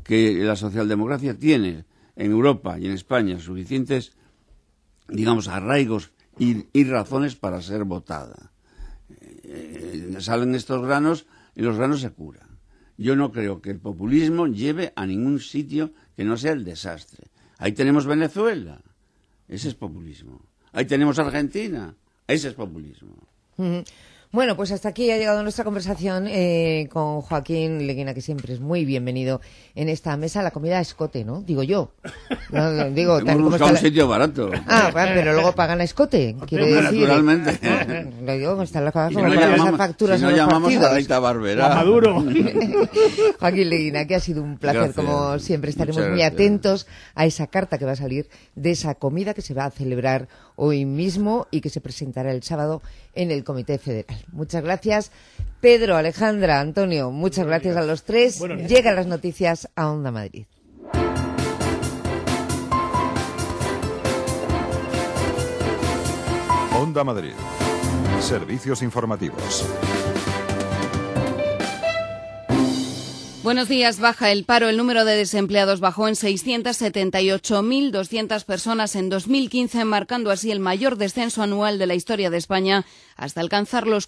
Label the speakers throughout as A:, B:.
A: que la socialdemocracia tiene en Europa y en España suficientes, digamos, arraigos y razones para ser votada. Salen estos granos y los granos se curan. Yo no creo que el populismo lleve a ningún sitio que no sea el desastre. Ahí tenemos Venezuela, ese es populismo. Ahí tenemos Argentina, ese es populismo.
B: Bueno, pues hasta aquí ha llegado nuestra conversación con Joaquín Leguina, que siempre es muy bienvenido en esta mesa. La comida a escote, ¿no? Digo yo. No, digo,
A: hemos buscado un sitio barato.
B: Ah, bueno, pero luego pagan a escote. Quiero decir,
A: naturalmente.
B: Lo digo, están las cosas
A: Si
B: como
A: no
B: para
A: llamamos,
B: pasar facturas
A: si
B: a
A: no
B: los
A: llamamos
B: partidos.
A: a Daita Barbera.
C: Maduro.
B: Joaquín Leguina, que ha sido un placer.
A: Gracias.
B: Como siempre, estaremos
A: Muchas
B: muy
A: gracias.
B: atentos a esa carta que va a salir de esa comida que se va a celebrar hoy mismo y que se presentará el sábado en el Comité Federal. Muchas gracias, Pedro, Alejandra, Antonio. Muchas gracias a los tres. Llegan las noticias a Onda Madrid.
D: Onda Madrid. Servicios informativos.
E: Buenos días. Baja el paro. El número de desempleados bajó en 678.200 personas en 2015, marcando así el mayor descenso anual de la historia de España, hasta alcanzar los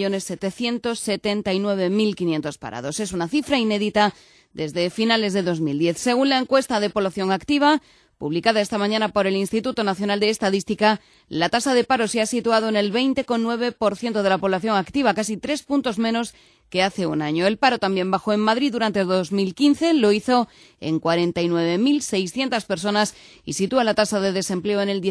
E: 4.779.500 parados. Es una cifra inédita desde finales de 2010. Según la encuesta de población activa, publicada esta mañana por el Instituto Nacional de Estadística, la tasa de paro se ha situado en el 20,9% de la población activa, casi 3 puntos menos que hace un año. El paro también bajó en Madrid durante 2015, lo hizo en 49.600 personas y sitúa la tasa de desempleo en el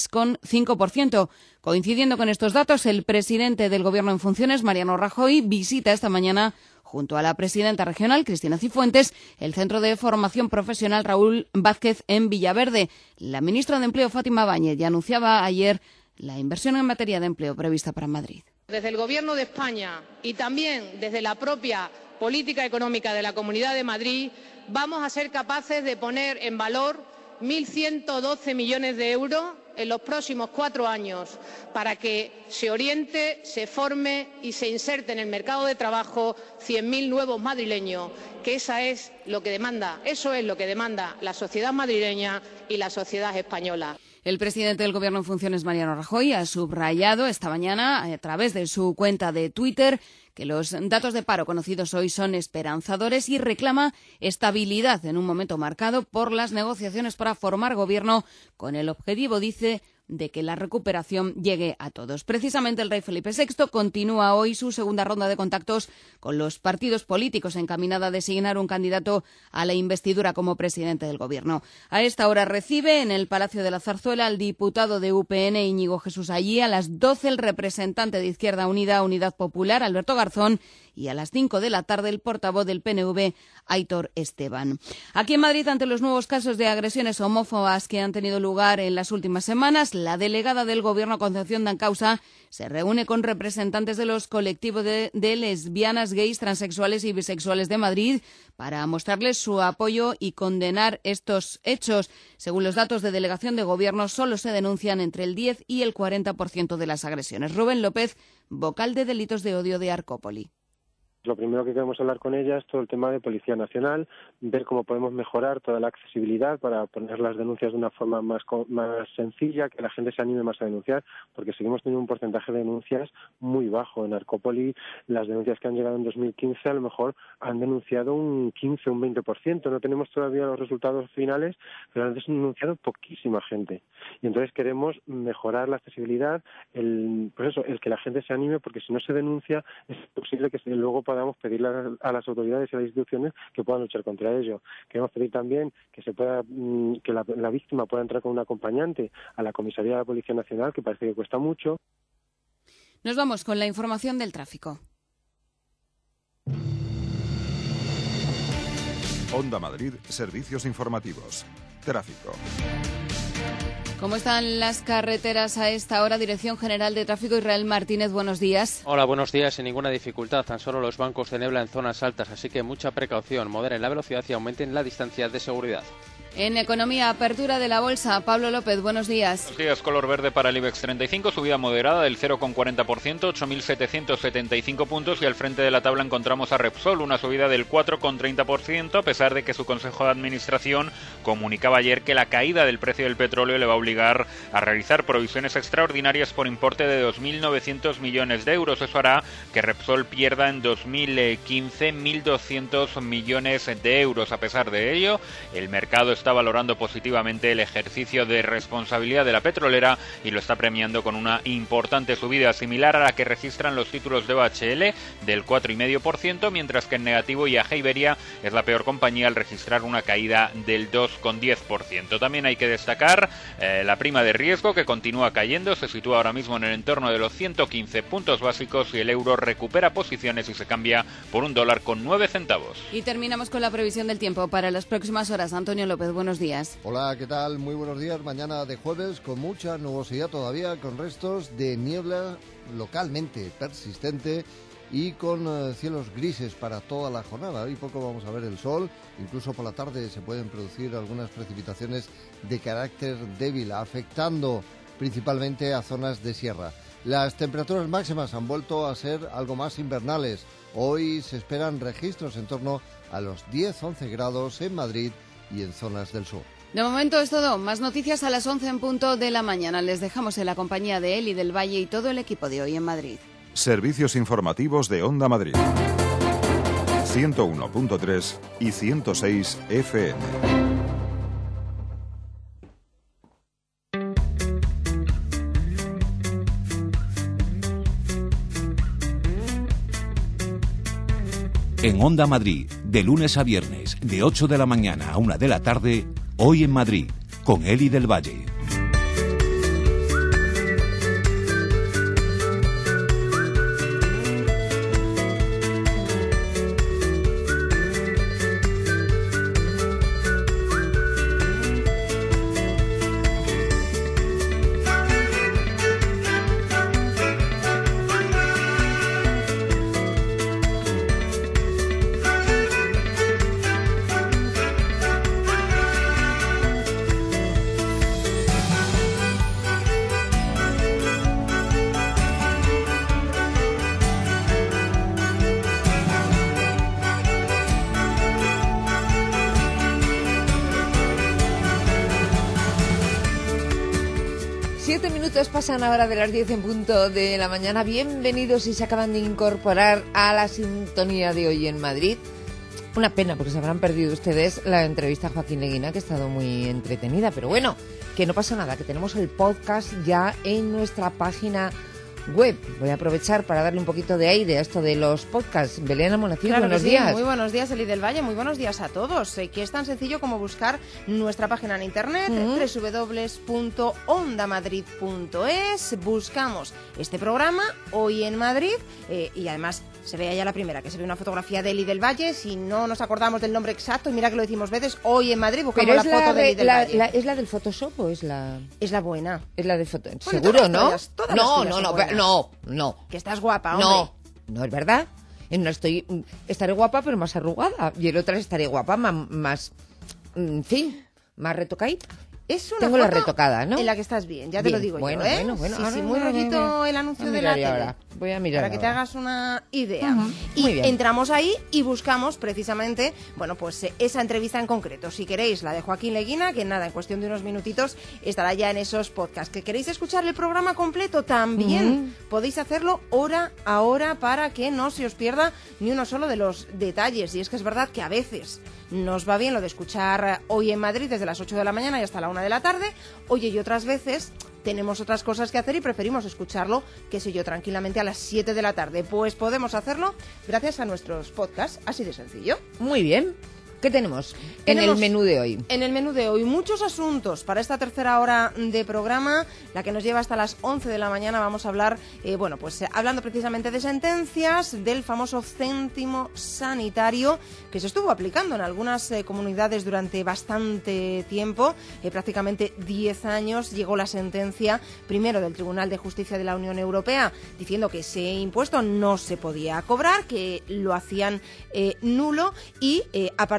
E: 16,5%. Coincidiendo con estos datos, el presidente del Gobierno en funciones, Mariano Rajoy, visita esta mañana, junto a la presidenta regional, Cristina Cifuentes, el Centro de Formación Profesional Raúl Vázquez en Villaverde. La ministra de Empleo, Fátima Báñez, ya anunciaba ayer la inversión en materia de empleo prevista para Madrid.
F: Desde el Gobierno de España y también desde la propia política económica de la Comunidad de Madrid, vamos a ser capaces de poner en valor 1.112 millones de euros en los próximos 4 años para que se oriente, se forme y se inserte en el mercado de trabajo 100.000 nuevos madrileños, que eso es lo que demanda la sociedad madrileña y la sociedad española.
E: El presidente del Gobierno en funciones, Mariano Rajoy, ha subrayado esta mañana, a través de su cuenta de Twitter, que los datos de paro conocidos hoy son esperanzadores y reclama estabilidad en un momento marcado por las negociaciones para formar gobierno con el objetivo, dice, de que la recuperación llegue a todos. Precisamente el rey Felipe VI continúa hoy su segunda ronda de contactos con los partidos políticos encaminada a designar un candidato a la investidura como presidente del Gobierno. A esta hora recibe en el Palacio de la Zarzuela al diputado de UPN Íñigo Jesús Allí, a las 12 el representante de Izquierda Unida, Unidad Popular, Alberto Garzón, y a las 5 de la tarde el portavoz del PNV, Aitor Esteban. Aquí en Madrid, ante los nuevos casos de agresiones homófobas que han tenido lugar en las últimas semanas, la delegada del Gobierno, Concepción Dancausa, se reúne con representantes de los colectivos de lesbianas, gays, transexuales y bisexuales de Madrid para mostrarles su apoyo y condenar estos hechos. Según los datos de delegación de Gobierno, solo se denuncian entre el 10 y el 40% de las agresiones. Rubén López, vocal de Delitos de Odio de Arcópoli.
G: Lo primero que queremos hablar con ella es todo el tema de Policía Nacional, ver cómo podemos mejorar toda la accesibilidad para poner las denuncias de una forma más sencilla, que la gente se anime más a denunciar, porque seguimos teniendo un porcentaje de denuncias muy bajo. En Arcópoli, las denuncias que han llegado en 2015 a lo mejor han denunciado un 15, un 20%. No tenemos todavía los resultados finales, pero han denunciado poquísima gente. Y entonces queremos mejorar la accesibilidad, el que la gente se anime, porque si no se denuncia es posible que luego podamos pedirle a las autoridades y a las instituciones que puedan luchar contra ello. Queremos pedir también que se pueda que la víctima pueda entrar con un acompañante a la comisaría de la Policía Nacional, que parece que cuesta mucho.
E: Nos vamos con la información del tráfico.
D: Onda Madrid, servicios informativos. Tráfico.
E: ¿Cómo están las carreteras a esta hora? Dirección General de Tráfico, Israel Martínez, buenos días.
H: Hola, buenos días. Sin ninguna dificultad, tan solo los bancos de niebla en zonas altas, así que mucha precaución. Moderen la velocidad y aumenten la distancia de seguridad.
E: En economía, apertura de la bolsa. Pablo López, buenos días.
C: Buenos días, color verde para el IBEX 35, subida moderada del 0,40%, 8.775 puntos, y al frente de la tabla encontramos a Repsol, una subida del 4,30%, a pesar de que su consejo de administración comunicaba ayer que la caída del precio del petróleo le va a obligar a realizar provisiones extraordinarias por importe de 2.900 millones de euros. Eso hará que Repsol pierda en 2015 1.200 millones de euros. A pesar de ello, el mercado está valorando positivamente el ejercicio de responsabilidad de la petrolera y lo está premiando con una importante subida similar a la que registran los títulos de OHL del 4,5%, mientras que en negativo IAG Iberia es la peor compañía al registrar una caída del 2,10%. También hay que destacar la prima de riesgo, que continúa cayendo, se sitúa ahora mismo en el entorno de los 115 puntos básicos, y el euro recupera posiciones y se cambia por $1,09.
E: Y terminamos con la previsión del tiempo para las próximas horas. Antonio López, buenos días.
I: Hola, ¿qué tal? Muy buenos días. Mañana de jueves con mucha nubosidad todavía, con restos de niebla localmente persistente y con cielos grises para toda la jornada. Hoy poco vamos a ver el sol, incluso por la tarde se pueden producir algunas precipitaciones de carácter débil, afectando principalmente a zonas de sierra. Las temperaturas máximas han vuelto a ser algo más invernales. Hoy se esperan registros en torno a los 10-11 grados en Madrid y en zonas del sur.
E: De momento es todo. Más noticias a las 11 en punto de la mañana. Les dejamos en la compañía de Eli del Valle y todo el equipo de Hoy en Madrid.
D: Servicios informativos de Onda Madrid. 101.3 y 106 FM.
J: En Onda Madrid, de lunes a viernes, de 8 de la mañana a 1 de la tarde, Hoy en Madrid, con Eli del Valle.
B: Pasan ahora de las 10 en punto de la mañana. Bienvenidos si se acaban de incorporar a la sintonía de Hoy en Madrid. Una pena, porque se habrán perdido ustedes la entrevista a Joaquín Leguina, que ha estado muy entretenida. Pero bueno, que no pasa nada, que tenemos el podcast ya en nuestra página web. Voy a aprovechar para darle un poquito de aire a esto de los podcasts. Belén Almonacid,
K: claro,
B: buenos
K: sí.
B: días.
K: Muy buenos días, Eli del Valle. Muy buenos días a todos. Que es tan sencillo como buscar nuestra página en internet, www.ondamadrid.es. Buscamos este programa, Hoy en Madrid, y además se ve ya la primera, que se ve una fotografía de Eli del Valle. Si no nos acordamos del nombre exacto, y mira que lo decimos veces, Hoy en Madrid, buscamos la foto de Eli del Valle.
B: ¿Es la del Photoshop o es la...?
K: Es la buena.
B: Es la de foto.
K: Bueno,
B: ¿Seguro, no?
K: No. Que estás guapa, hombre.
B: No es verdad. En una estaré guapa, pero más arrugada. Y en otra estaré guapa, más en fin, más retocadita.
K: Es una
B: Tengo
K: foto
B: la retocada, ¿no?
K: en la que estás bien, ya te lo digo
B: bueno,
K: yo, ¿eh?
B: Bueno,
K: sí, muy rollito el anuncio de la tele.
B: Ahora. Voy a mirar
K: para que te
B: ahora.
K: hagas una idea. Y
B: Muy bien.
K: entramos ahí y buscamos precisamente, bueno, pues esa entrevista en concreto. Si queréis la de Joaquín Leguina, que nada, en cuestión de unos minutitos estará ya en esos podcasts. ¿Que queréis escuchar el programa completo? También podéis hacerlo hora a hora para que no se os pierda ni uno solo de los detalles. Y es que es verdad que a veces nos va bien lo de escuchar Hoy en Madrid desde las 8 de la mañana y hasta la 1 de la tarde. Oye, y otras veces tenemos otras cosas que hacer y preferimos escucharlo, qué sé yo, tranquilamente a las 7 de la tarde. Pues podemos hacerlo gracias a nuestros podcasts, así de sencillo.
B: Muy bien. ¿Qué tenemos en el menú de hoy?
K: En el menú de hoy, muchos asuntos para esta tercera hora de programa, la que nos lleva hasta las 11 de la mañana. Vamos a hablar, hablando precisamente de sentencias, del famoso céntimo sanitario que se estuvo aplicando en algunas comunidades durante bastante tiempo, prácticamente 10 años. Llegó la sentencia primero del Tribunal de Justicia de la Unión Europea diciendo que ese impuesto no se podía cobrar, que lo hacían nulo, y a partir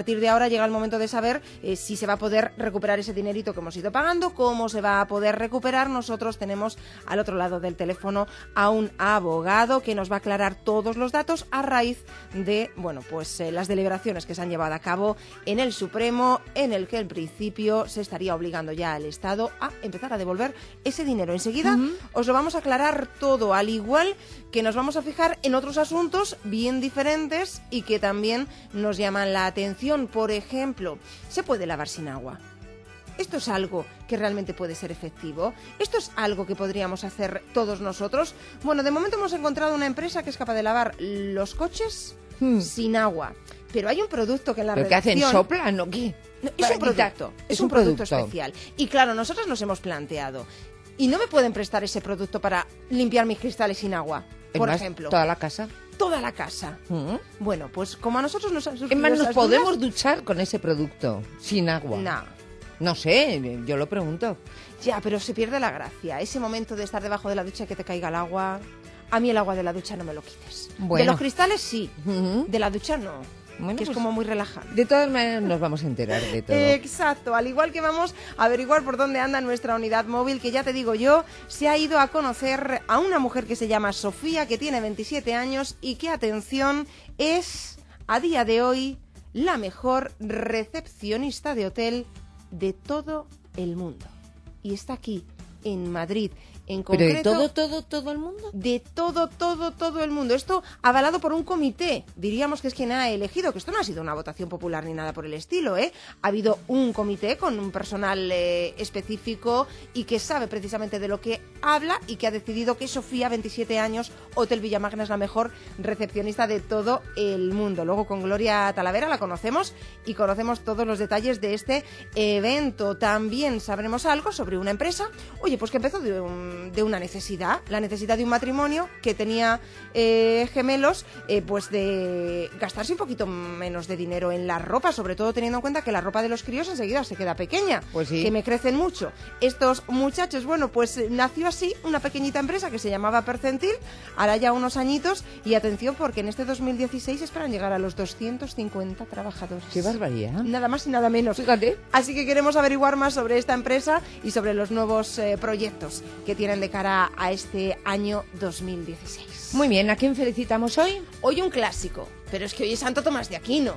K: partir de ahora llega el momento de saber si se va a poder recuperar ese dinerito que hemos ido pagando, cómo se va a poder recuperar. Nosotros tenemos al otro lado del teléfono a un abogado que nos va a aclarar todos los datos a raíz de, bueno, pues las deliberaciones que se han llevado a cabo en el Supremo, en el que en principio se estaría obligando ya al Estado a empezar a devolver ese dinero. Enseguida os lo vamos a aclarar todo, al igual que nos vamos a fijar en otros asuntos bien diferentes y que también nos llaman la atención. Por ejemplo, ¿se puede lavar sin agua? ¿Esto es algo que realmente puede ser efectivo? ¿Esto es algo que podríamos hacer todos nosotros? Bueno, de momento hemos encontrado una empresa que es capaz de lavar los coches sin agua. Pero hay un producto que en la redacción...
B: ¿Pero qué hacen? ¿Soplan o qué?
K: No, es un producto especial. Y claro, nosotros nos hemos planteado, ¿y no me pueden prestar ese producto para limpiar mis cristales sin agua? Por ejemplo.
B: ¿Toda la casa?
K: Toda la casa. Bueno, pues como a nosotros nos han surgido
B: Es más, ¿nos
K: esas
B: podemos
K: dudas?
B: duchar con ese producto sin agua?
K: No.
B: No sé, yo lo pregunto.
K: Ya, pero se pierde la gracia. Ese momento de estar debajo de la ducha y que te caiga el agua... A mí el agua de la ducha no me lo quites.
B: Bueno.
K: De los cristales sí, de la ducha no.
B: Bueno,
K: que es
B: pues,
K: como muy relajante.
B: De todas maneras nos vamos a enterar de todo.
K: Exacto, al igual que vamos a averiguar por dónde anda nuestra unidad móvil, que ya te digo yo, se ha ido a conocer a una mujer que se llama Sofía, que tiene 27 años y que, atención, es a día de hoy la mejor recepcionista de hotel de todo el mundo. Y está aquí, en Madrid. En concreto,
B: ¿Pero de todo el mundo?
K: De todo el mundo. Esto avalado por un comité. Diríamos que es quien ha elegido, que esto no ha sido una votación popular ni nada por el estilo, ¿eh? Ha habido un comité con un personal específico y que sabe precisamente de lo que habla y que ha decidido que Sofía, 27 años, Hotel Villamagna, es la mejor recepcionista de todo el mundo. Luego con Gloria Talavera la conocemos y conocemos todos los detalles de este evento. También sabremos algo sobre una empresa, oye, pues que empezó de una necesidad, la necesidad de un matrimonio que tenía gemelos, pues de gastarse un poquito menos de dinero en la ropa, sobre todo teniendo en cuenta que la ropa de los críos enseguida se queda pequeña,
B: pues sí,
K: que me crecen mucho. Estos muchachos, bueno, pues nació así una pequeñita empresa que se llamaba Percentil, hará ya unos añitos, y atención porque en este 2016 esperan llegar a los 250 trabajadores.
B: ¡Qué barbaridad!
K: Nada más y nada menos.
B: Fíjate.
K: Así que queremos averiguar más sobre esta empresa y sobre los nuevos proyectos que tienen de cara a este año 2016.
B: Muy bien, ¿a quién felicitamos hoy?
K: Hoy un clásico, pero es que hoy es Santo Tomás de Aquino.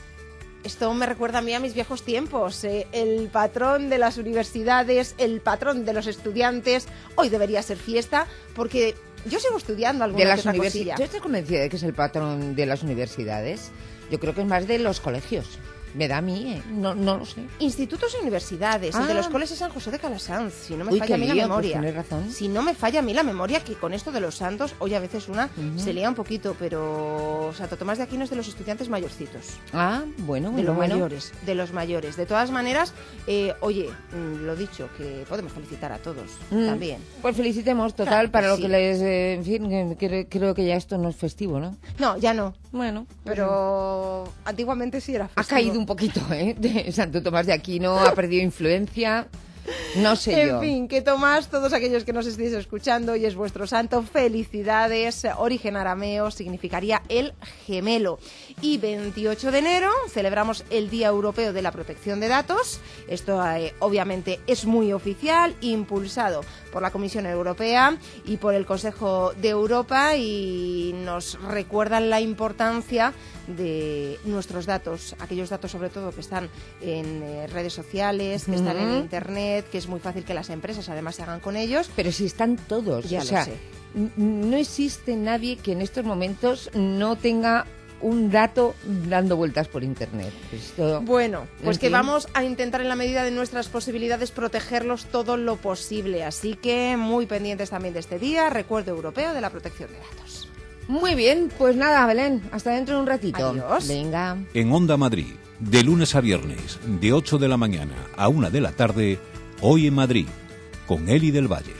K: Esto me recuerda a mí a mis viejos tiempos, el patrón de las universidades, el patrón de los estudiantes. Hoy debería ser fiesta porque yo sigo estudiando alguna que otra cosilla.
B: ¿Tú estás convencida de que es el patrón de las universidades? Yo creo que es más de los colegios. Me da a mí, no lo sé.
K: Institutos y universidades, el de los coles es San José de Calasanz, si no me falla a mí la
B: lío,
K: memoria.
B: Pues tienes razón.
K: Si no me falla a mí la memoria, que con esto de los santos, hoy a veces una se lía un poquito, pero Santo Tomás de Aquino es de los estudiantes mayorcitos.
B: Ah, bueno,
K: de los
B: bueno.
K: mayores, de los mayores. De todas maneras, oye, lo dicho, que podemos felicitar a todos también.
B: Pues felicitemos, total,
K: Claro,
B: para lo
K: sí.
B: que les... en fin, creo que ya esto no es festivo, ¿no?
K: No, ya no.
B: Bueno,
K: Pero antiguamente sí era festivo.
B: ha caído un poquito, ¿eh? De Santo Tomás de Aquino, ha perdido influencia. No sé yo.
K: En fin, que Tomás, todos aquellos que nos estéis escuchando, y es vuestro santo, felicidades. Origen arameo significaría el gemelo. Y 28 de enero celebramos el Día Europeo de la Protección de Datos. Esto obviamente es muy oficial, impulsado por la Comisión Europea y por el Consejo de Europa, y nos recuerdan la importancia de nuestros datos, aquellos datos sobre todo que están en redes sociales, que están en internet, que es muy fácil que las empresas además se hagan con ellos.
B: Pero si están todos,
K: Ya
B: o
K: lo
B: sea,
K: sé.
B: no existe nadie que en estos momentos no tenga un dato dando vueltas por internet. Esto,
K: Bueno, pues
B: en
K: que
B: fin.
K: vamos a intentar en la medida de nuestras posibilidades protegerlos todo lo posible, así que muy pendientes también de este día, recuerdo europeo de la protección de datos.
B: Muy bien, pues nada, Belén, hasta dentro de un ratito.
K: Adiós.
B: Venga.
J: En Onda Madrid, de lunes a viernes, de 8 de la mañana a 1 de la tarde, Hoy en Madrid, con Eli del Valle.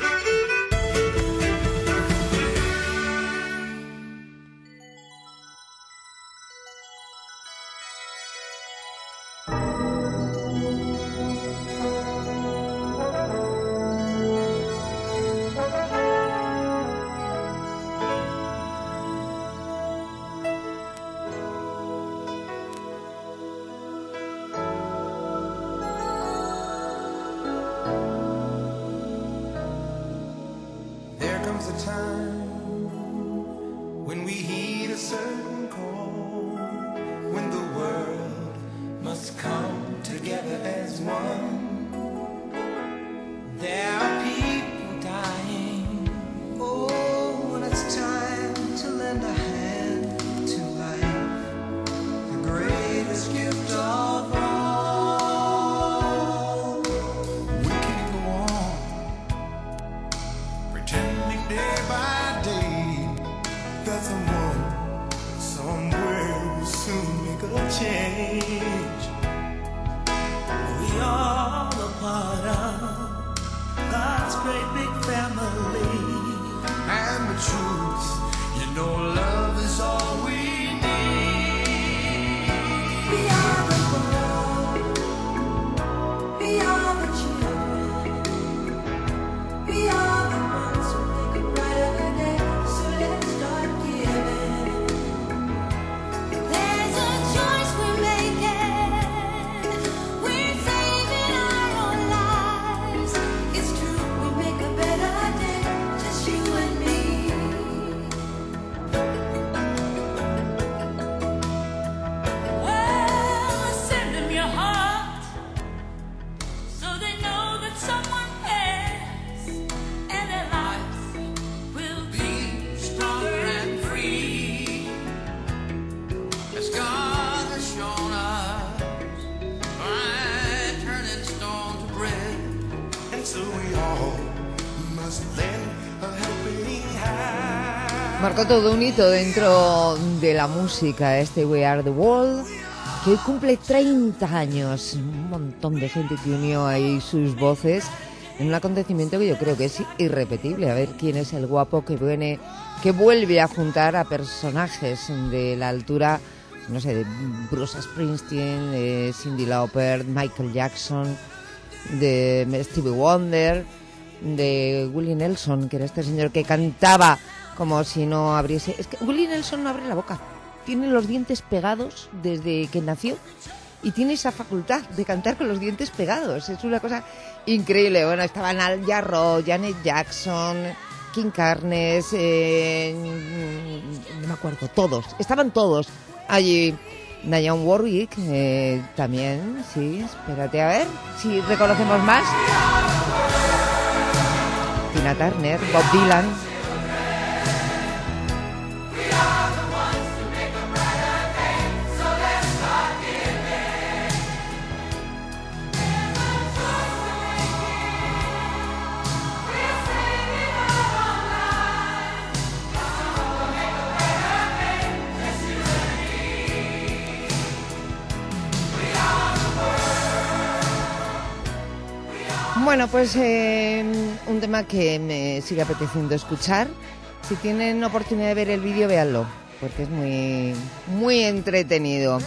L: comes a time when we heed a certain call, when the world must come together as one. There are people dying. Oh, when it's time to lend a hand to life, the greatest gift of all. We can't go on pretending day by day that someone somewhere will soon make a change. We are a part of God's great big family, and the truth, you know, love is all we need. We are the world, we are the children, we are the ones who make a brighter day, so let's start giving. There's a choice we're making, we're saving our own lives. It's true, we make a better day, just you and me. Well, send them your heart, so they know that someone cares, and their lives will be stronger and free, as God has shown us by turning stone to bread. And so we all must lend a helping hand.
B: Marcó todo un hito dentro de la música, este We Are The World, que hoy cumple 30 años. Un montón de gente que unió ahí sus voces en un acontecimiento que yo creo que es irrepetible. A ver quién es el guapo que vuelve a juntar a personajes de la altura, no sé, de Bruce Springsteen, de Cyndi Lauper, Michael Jackson, de Stevie Wonder, de Willie Nelson, que era este señor que cantaba como si no abriese... Es que Willie Nelson no abre la boca, tiene los dientes pegados desde que nació y tiene esa facultad de cantar con los dientes pegados, es una cosa increíble. Bueno, estaban Al Jarreau, Janet Jackson, King Carnes, no me acuerdo, estaban todos allí. Dionne Warwick, también, sí, espérate a ver si reconocemos más. Tina Turner, Bob Dylan. Bueno, pues un tema que me sigue apeteciendo escuchar. Si tienen oportunidad de ver el vídeo, véanlo, porque es muy, muy entretenido.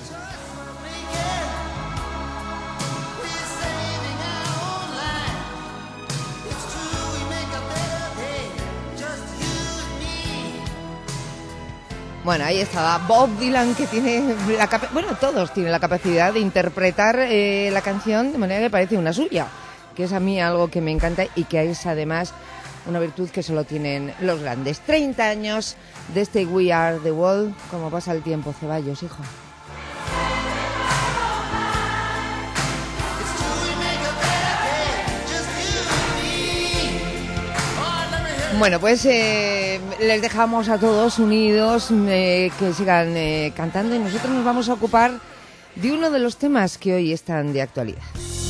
B: Bueno, ahí estaba Bob Dylan, que tiene todos tienen la capacidad de interpretar la canción de manera que parece una suya, que es a mí algo que me encanta y que es además una virtud que solo tienen los grandes. 30 años de este We Are The World. ¿Cómo pasa el tiempo, Ceballos, hijo? Bueno, pues les dejamos a todos unidos, que sigan cantando, y nosotros nos vamos a ocupar de uno de los temas que hoy están de actualidad.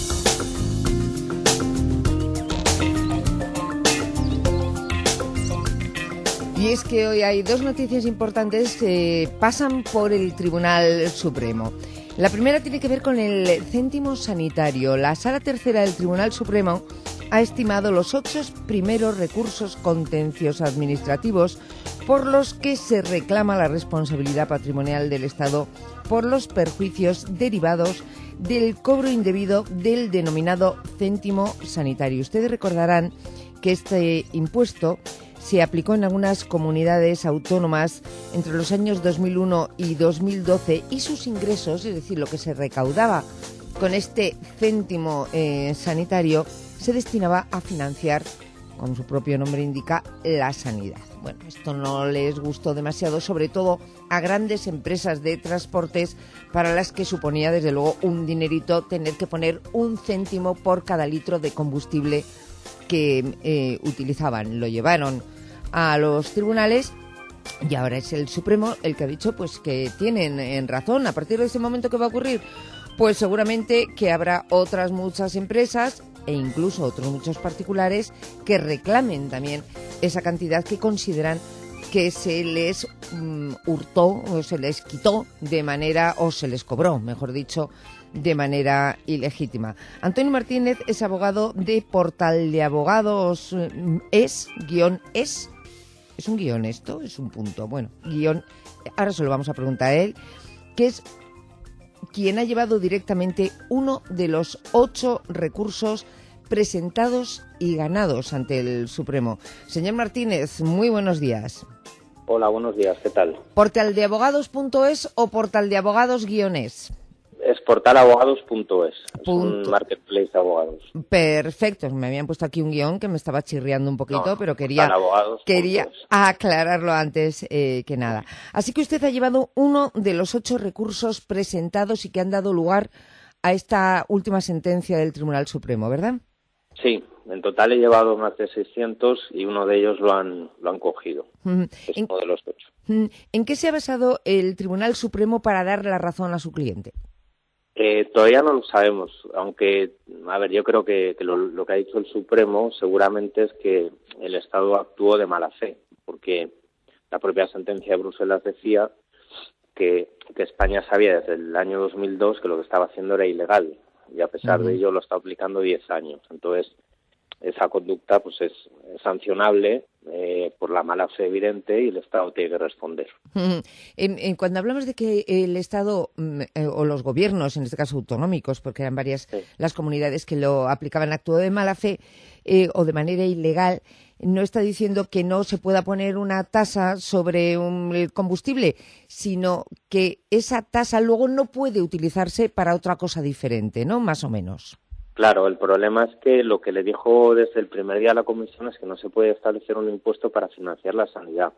B: Y es que hoy hay dos noticias importantes que pasan por el Tribunal Supremo. La primera tiene que ver con el céntimo sanitario. La Sala Tercera del Tribunal Supremo ha estimado los 8 primeros recursos contenciosos administrativos por los que se reclama la responsabilidad patrimonial del Estado por los perjuicios derivados del cobro indebido del denominado céntimo sanitario. Ustedes recordarán que este impuesto se aplicó en algunas comunidades autónomas entre los años 2001 y 2012 y sus ingresos, es decir, lo que se recaudaba con este céntimo sanitario, se destinaba a financiar como su propio nombre indica, la sanidad. Bueno, esto no les gustó demasiado, sobre todo a grandes empresas de transportes para las que suponía desde luego un dinerito tener que poner 1 céntimo por cada litro de combustible que utilizaban. Lo llevaron a los tribunales y ahora es el Supremo el que ha dicho pues que tienen razón. A partir de ese momento, ¿qué va a ocurrir? Pues seguramente que habrá otras muchas empresas e incluso otros muchos particulares que reclamen también esa cantidad que consideran que se les hurtó o se les quitó de manera, o se les cobró, mejor dicho, de manera ilegítima. Antonio Martínez es abogado de Portal de Abogados ¿Es un guión esto? ¿Es un punto? Bueno, guión, ahora se lo vamos a preguntar a él, que es quien ha llevado directamente uno de los 8 recursos presentados y ganados ante el Supremo. Señor Martínez, muy buenos días.
M: Hola, buenos días, ¿qué tal?
B: ¿Portaldeabogados.es o portaldeabogados-es?
M: Es portalabogados.es, es un marketplace de abogados.
B: Perfecto, me habían puesto aquí un guión que me estaba chirriando un poquito, pero quería aclararlo antes que nada. Así que usted ha llevado uno de los 8 recursos presentados y que han dado lugar a esta última sentencia del Tribunal Supremo, ¿verdad?
M: Sí, en total he llevado más de 600 y uno de ellos lo han cogido. Es uno de los 8.
B: ¿En qué se ha basado el Tribunal Supremo para dar la razón a su cliente?
M: Todavía no lo sabemos, aunque, a ver, yo creo que lo que ha dicho el Supremo seguramente es que el Estado actuó de mala fe, porque la propia sentencia de Bruselas decía que España sabía desde el año 2002 que lo que estaba haciendo era ilegal, y a pesar de ello lo está aplicando 10 años. Entonces, esa conducta pues es sancionable por la mala fe evidente y el Estado tiene que responder.
B: Cuando hablamos de que el Estado o los gobiernos, en este caso autonómicos, porque eran varias las comunidades que lo aplicaban, actuó de mala fe o de manera ilegal, no está diciendo que no se pueda poner una tasa sobre el combustible, sino que esa tasa luego no puede utilizarse para otra cosa diferente, ¿no? Más o menos.
M: Claro, el problema es que lo que le dijo desde el primer día a la Comisión es que no se puede establecer un impuesto para financiar la sanidad.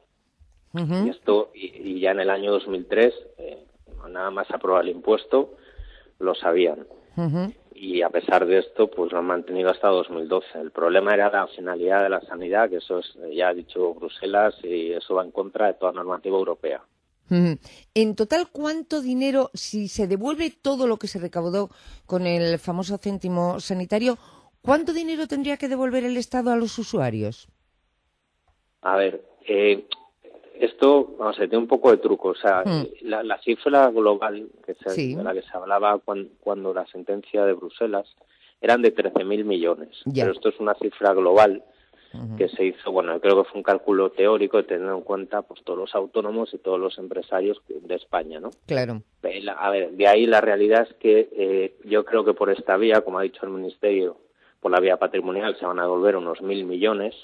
M: Y esto, y ya en el año 2003, nada más aprobar el impuesto, lo sabían. Y a pesar de esto, pues lo han mantenido hasta 2012. El problema era la finalidad de la sanidad, que eso es, ya ha dicho Bruselas, y eso va en contra de toda normativa europea.
B: En total, ¿cuánto dinero, si se devuelve todo lo que se recaudó con el famoso céntimo sanitario, cuánto dinero tendría que devolver el Estado a los usuarios?
M: A ver, esto, vamos a ver, tiene un poco de truco. O sea, la cifra global de la que se hablaba cuando la sentencia de Bruselas eran de 13.000 millones. Pero esto es una cifra global que se hizo, bueno, creo que fue un cálculo teórico teniendo en cuenta pues todos los autónomos y todos los empresarios de España, ¿no?
B: Claro.
M: A ver, de ahí la realidad es que yo creo que por esta vía, como ha dicho el Ministerio, por la vía patrimonial se van a devolver unos 1.000 millones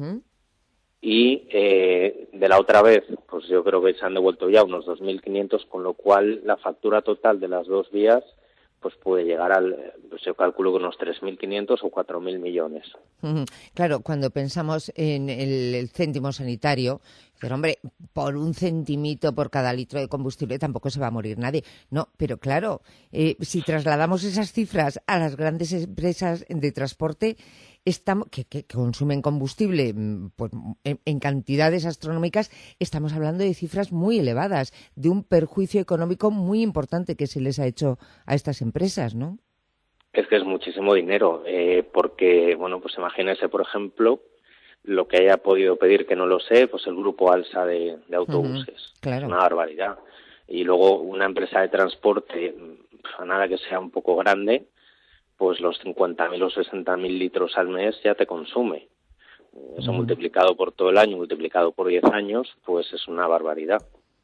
M: y de la otra vez, pues yo creo que se han devuelto ya unos 2.500, con lo cual la factura total de las dos vías pues puede llegar pues yo calculo que unos 3.500 o 4.000 millones.
B: Claro, cuando pensamos en el céntimo sanitario, pero hombre, por 1 centimito por cada litro de combustible tampoco se va a morir nadie. No, pero claro, si trasladamos esas cifras a las grandes empresas de transporte que consumen combustible pues, en cantidades astronómicas, estamos hablando de cifras muy elevadas, de un perjuicio económico muy importante que se les ha hecho a estas empresas, ¿no?
M: Es que es muchísimo dinero, porque, bueno, pues imagínese, por ejemplo, lo que haya podido pedir, que no lo sé, pues el grupo Alsa de autobuses.
B: Claro.
M: Es una barbaridad. Y luego una empresa de transporte, a nada que sea un poco grande, pues los 50.000 o 60.000 litros al mes ya te consume. Eso multiplicado por todo el año, multiplicado por 10 años, pues es una barbaridad.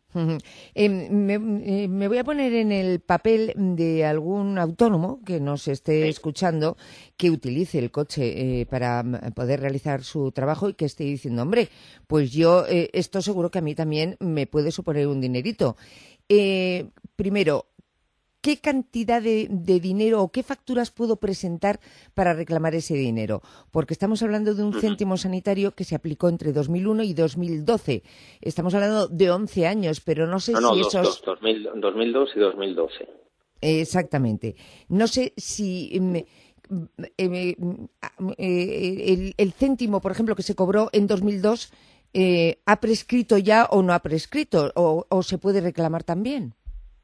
B: Me voy a poner en el papel de algún autónomo que nos esté escuchando, que utilice el coche para poder realizar su trabajo y que esté diciendo, hombre, pues yo esto seguro que a mí también me puede suponer un dinerito. Primero, ¿qué cantidad de dinero o qué facturas puedo presentar para reclamar ese dinero? Porque estamos hablando de un céntimo sanitario que se aplicó entre 2001 y 2012. Estamos hablando de 11 años, pero no sé si esos...
M: 2002 y 2012.
B: Exactamente. No sé si... el céntimo, por ejemplo, que se cobró en 2002, ¿ha prescrito ya o no ha prescrito? ¿O se puede reclamar también?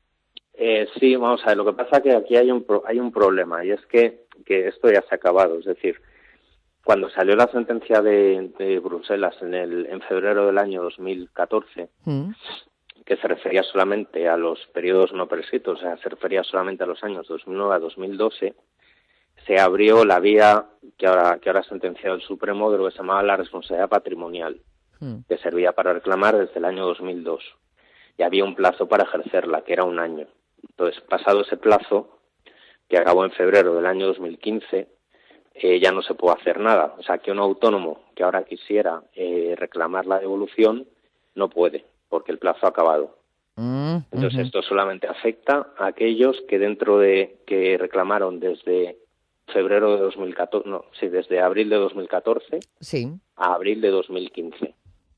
M: Sí, vamos a ver. Lo que pasa es que aquí hay un problema, y es que esto ya se ha acabado. Es decir, cuando salió la sentencia de Bruselas en febrero del año 2014, que se refería solamente a los periodos no prescritos, o sea, se refería solamente a los años 2009 a 2012, se abrió la vía que ahora ha sentenciado el Supremo de lo que se llamaba la responsabilidad patrimonial, que servía para reclamar desde el año 2002. Y había un plazo para ejercerla, que era un año. Entonces, pasado ese plazo, que acabó en febrero del año 2015, ya no se puede hacer nada. O sea, que un autónomo que ahora quisiera reclamar la devolución no puede, porque el plazo ha acabado. Entonces, esto solamente afecta a aquellos que reclamaron desde febrero de 2014, desde abril de 2014 a abril de 2015.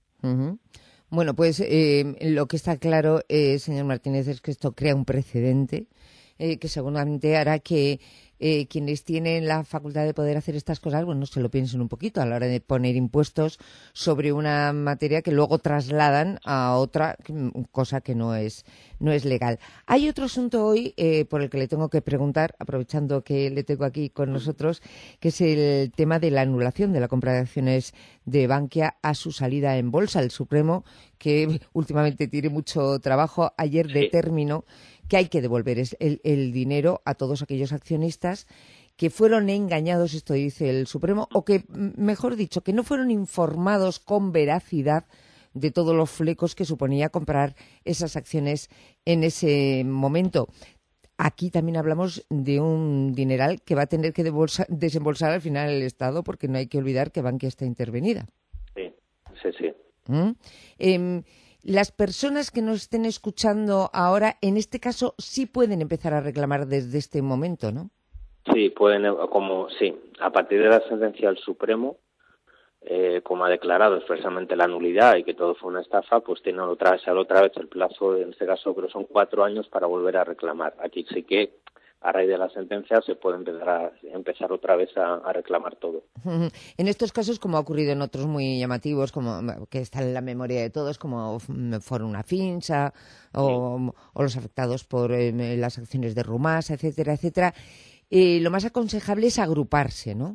B: Bueno, pues lo que está claro, señor Martínez, es que esto crea un precedente que seguramente hará que quienes tienen la facultad de poder hacer estas cosas, bueno, se lo piensen un poquito a la hora de poner impuestos sobre una materia que luego trasladan a otra cosa que no es legal. Hay otro asunto hoy por el que le tengo que preguntar, aprovechando que le tengo aquí con nosotros, que es el tema de la anulación de la compra de acciones de Bankia a su salida en bolsa. El Supremo, que últimamente tiene mucho trabajo, ayer determinó que hay que devolver el dinero a todos aquellos accionistas que fueron engañados, esto dice el Supremo, o que, mejor dicho, que no fueron informados con veracidad de todos los flecos que suponía comprar esas acciones en ese momento. Aquí también hablamos de un dineral que va a tener que desembolsar al final el Estado, porque no hay que olvidar que Bankia está intervenida.
M: Sí.
B: Las personas que nos estén escuchando ahora, en este caso, sí pueden empezar a reclamar desde este momento, ¿no?
M: Sí, pueden, a partir de la sentencia del Supremo, como ha declarado expresamente la nulidad y que todo fue una estafa, pues tienen otra vez el plazo, en este caso creo son 4 años para volver a reclamar. Aquí sí que a raíz de la sentencia se puede empezar otra vez a reclamar todo.
B: En estos casos, como ha ocurrido en otros muy llamativos, como que están en la memoria de todos, como Fórum Afinsa o los afectados por las acciones de Rumasa, etcétera, etcétera, lo más aconsejable es agruparse, ¿no?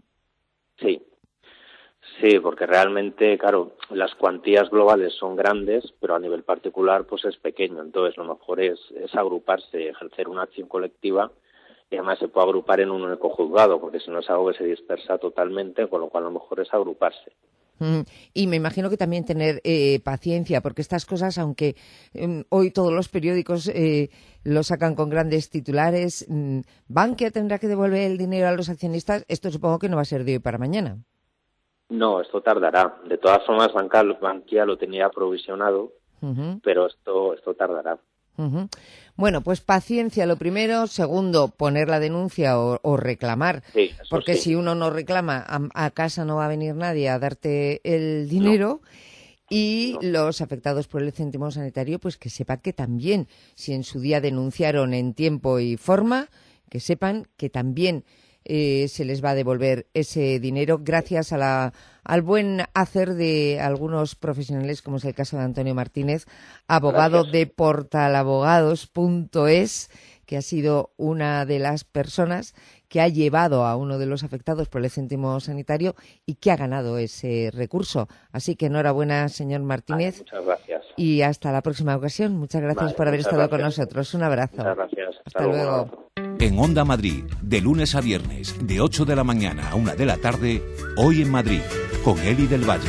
M: Sí, porque realmente, claro, las cuantías globales son grandes, pero a nivel particular pues es pequeño. Entonces, lo mejor es agruparse, ejercer una acción colectiva, y además se puede agrupar en un único juzgado, porque si no es algo que se dispersa totalmente, con lo cual lo mejor es agruparse.
B: Y me imagino que también tener paciencia, porque estas cosas, aunque hoy todos los periódicos lo sacan con grandes titulares, Bankia tendrá que devolver el dinero a los accionistas, esto supongo que no va a ser de hoy para mañana.
M: No, esto tardará. De todas formas, Bankia lo tenía provisionado, pero esto tardará.
B: Bueno, pues paciencia lo primero. Segundo, poner la denuncia o reclamar, porque si uno no reclama, a casa no va a venir nadie a darte el dinero. Y los afectados por el céntimo sanitario, pues que sepan que también, si en su día denunciaron en tiempo y forma, que sepan que también se les va a devolver ese dinero gracias a al buen hacer de algunos profesionales, como es el caso de Antonio Martínez, abogado de portalabogados.es, que ha sido una de las personas que ha llevado a uno de los afectados por el céntimo sanitario y que ha ganado ese recurso. Así que enhorabuena, señor Martínez.
M: Muchas gracias.
B: Y hasta la próxima ocasión. Muchas gracias por haber estado con nosotros. Un abrazo.
M: Muchas gracias.
B: Hasta luego.
J: En Onda Madrid, de lunes a viernes, de 8 de la mañana a 1 de la tarde, Hoy en Madrid, con Eli del Valle.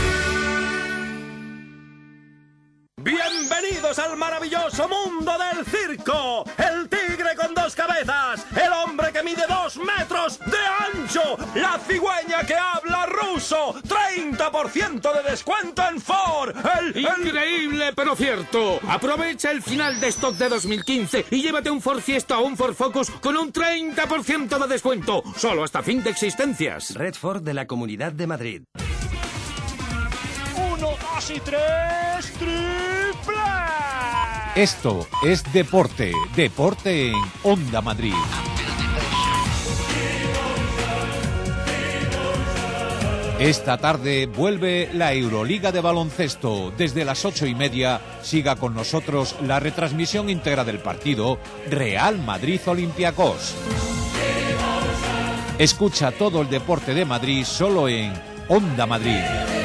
N: Bienvenidos al maravilloso mundo del circo. El tigre con 2 cabezas, el hombre que mide 2 metros de ancho, la cigüeña que habla ruso, 30 30% de descuento en Ford.
O: Increíble, pero cierto. Aprovecha el final de stock de 2015 y llévate un Ford Fiesta o un Ford Focus con un 30% de descuento. Solo hasta fin de existencias.
P: Red Ford de la Comunidad de Madrid.
N: 1, 2 y 3, triple.
J: Esto es deporte. Deporte en Onda Madrid. Esta tarde vuelve la Euroliga de baloncesto. Desde las 8:30 siga con nosotros la retransmisión íntegra del partido Real Madrid-Olympiacos. Escucha todo el deporte de Madrid solo en Onda Madrid.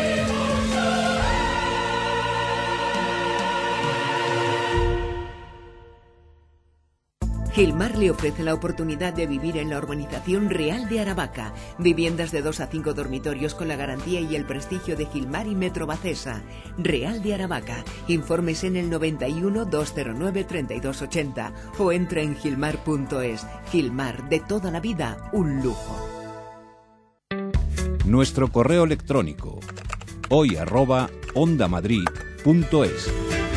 Q: Gilmar le ofrece la oportunidad de vivir en la urbanización Real de Aravaca. Viviendas de 2 a 5 dormitorios con la garantía y el prestigio de Gilmar y Metro Bacesa. Real de Aravaca. Informes en el 91 209 3280 o entra en gilmar.es. Gilmar, de toda la vida, un lujo.
J: Nuestro correo electrónico hoy@ondamadrid.es.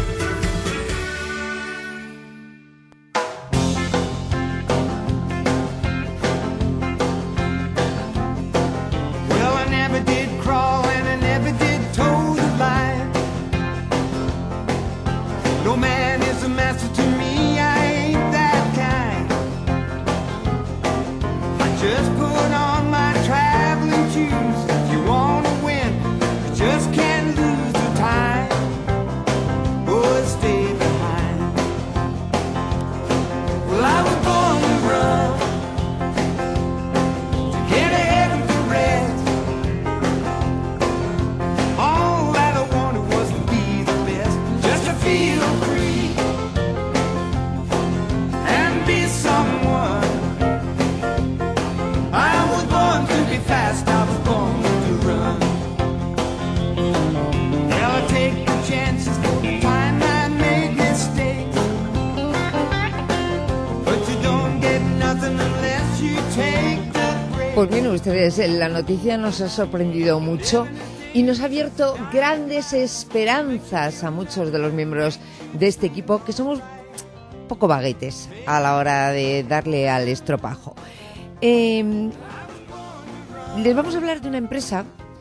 B: Pues miren ustedes, la noticia nos ha sorprendido mucho y nos ha abierto grandes esperanzas a muchos de los miembros de este equipo, que somos poco baguetes a la hora de darle al estropajo. Les vamos a hablar de una empresa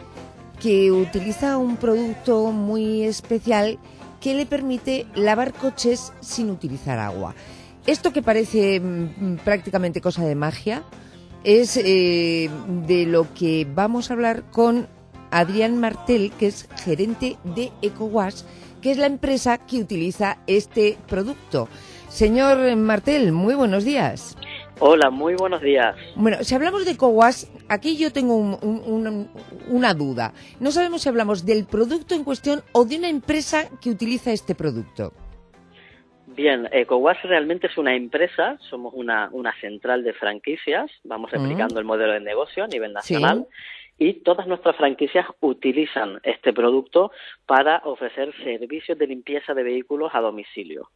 B: que utiliza un producto muy especial que le permite lavar coches sin utilizar agua. Esto, que parece prácticamente cosa de magia, es de lo que vamos a hablar con Adrián Martel, que es gerente de EcoWash, que es la empresa que utiliza este producto. Señor Martel, muy buenos días.
R: Hola, muy buenos días.
B: Bueno, si hablamos de EcoWash, aquí yo tengo una duda. No sabemos si hablamos del producto en cuestión o de una empresa que utiliza este producto.
R: Bien, EcoWash realmente es una empresa, somos una central de franquicias, vamos replicando el modelo de negocio a nivel nacional, y todas nuestras franquicias utilizan este producto para ofrecer servicios de limpieza de vehículos a domicilio.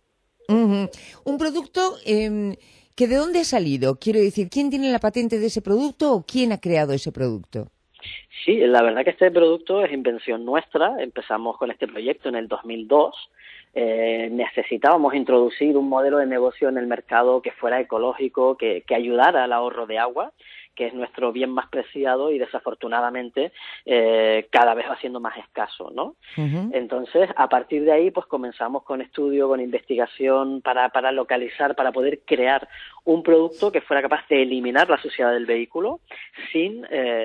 B: Un producto que ¿de dónde ha salido? Quiero decir, ¿quién tiene la patente de ese producto o quién ha creado ese producto?
R: Sí, la verdad que este producto es invención nuestra. Empezamos con este proyecto en el 2002. Necesitábamos introducir un modelo de negocio en el mercado que fuera ecológico, que ayudara al ahorro de agua, que es nuestro bien más preciado y desafortunadamente cada vez va siendo más escaso, ¿no? Entonces, a partir de ahí, pues comenzamos con estudio, con investigación para localizar, para poder crear un producto que fuera capaz de eliminar la suciedad del vehículo sin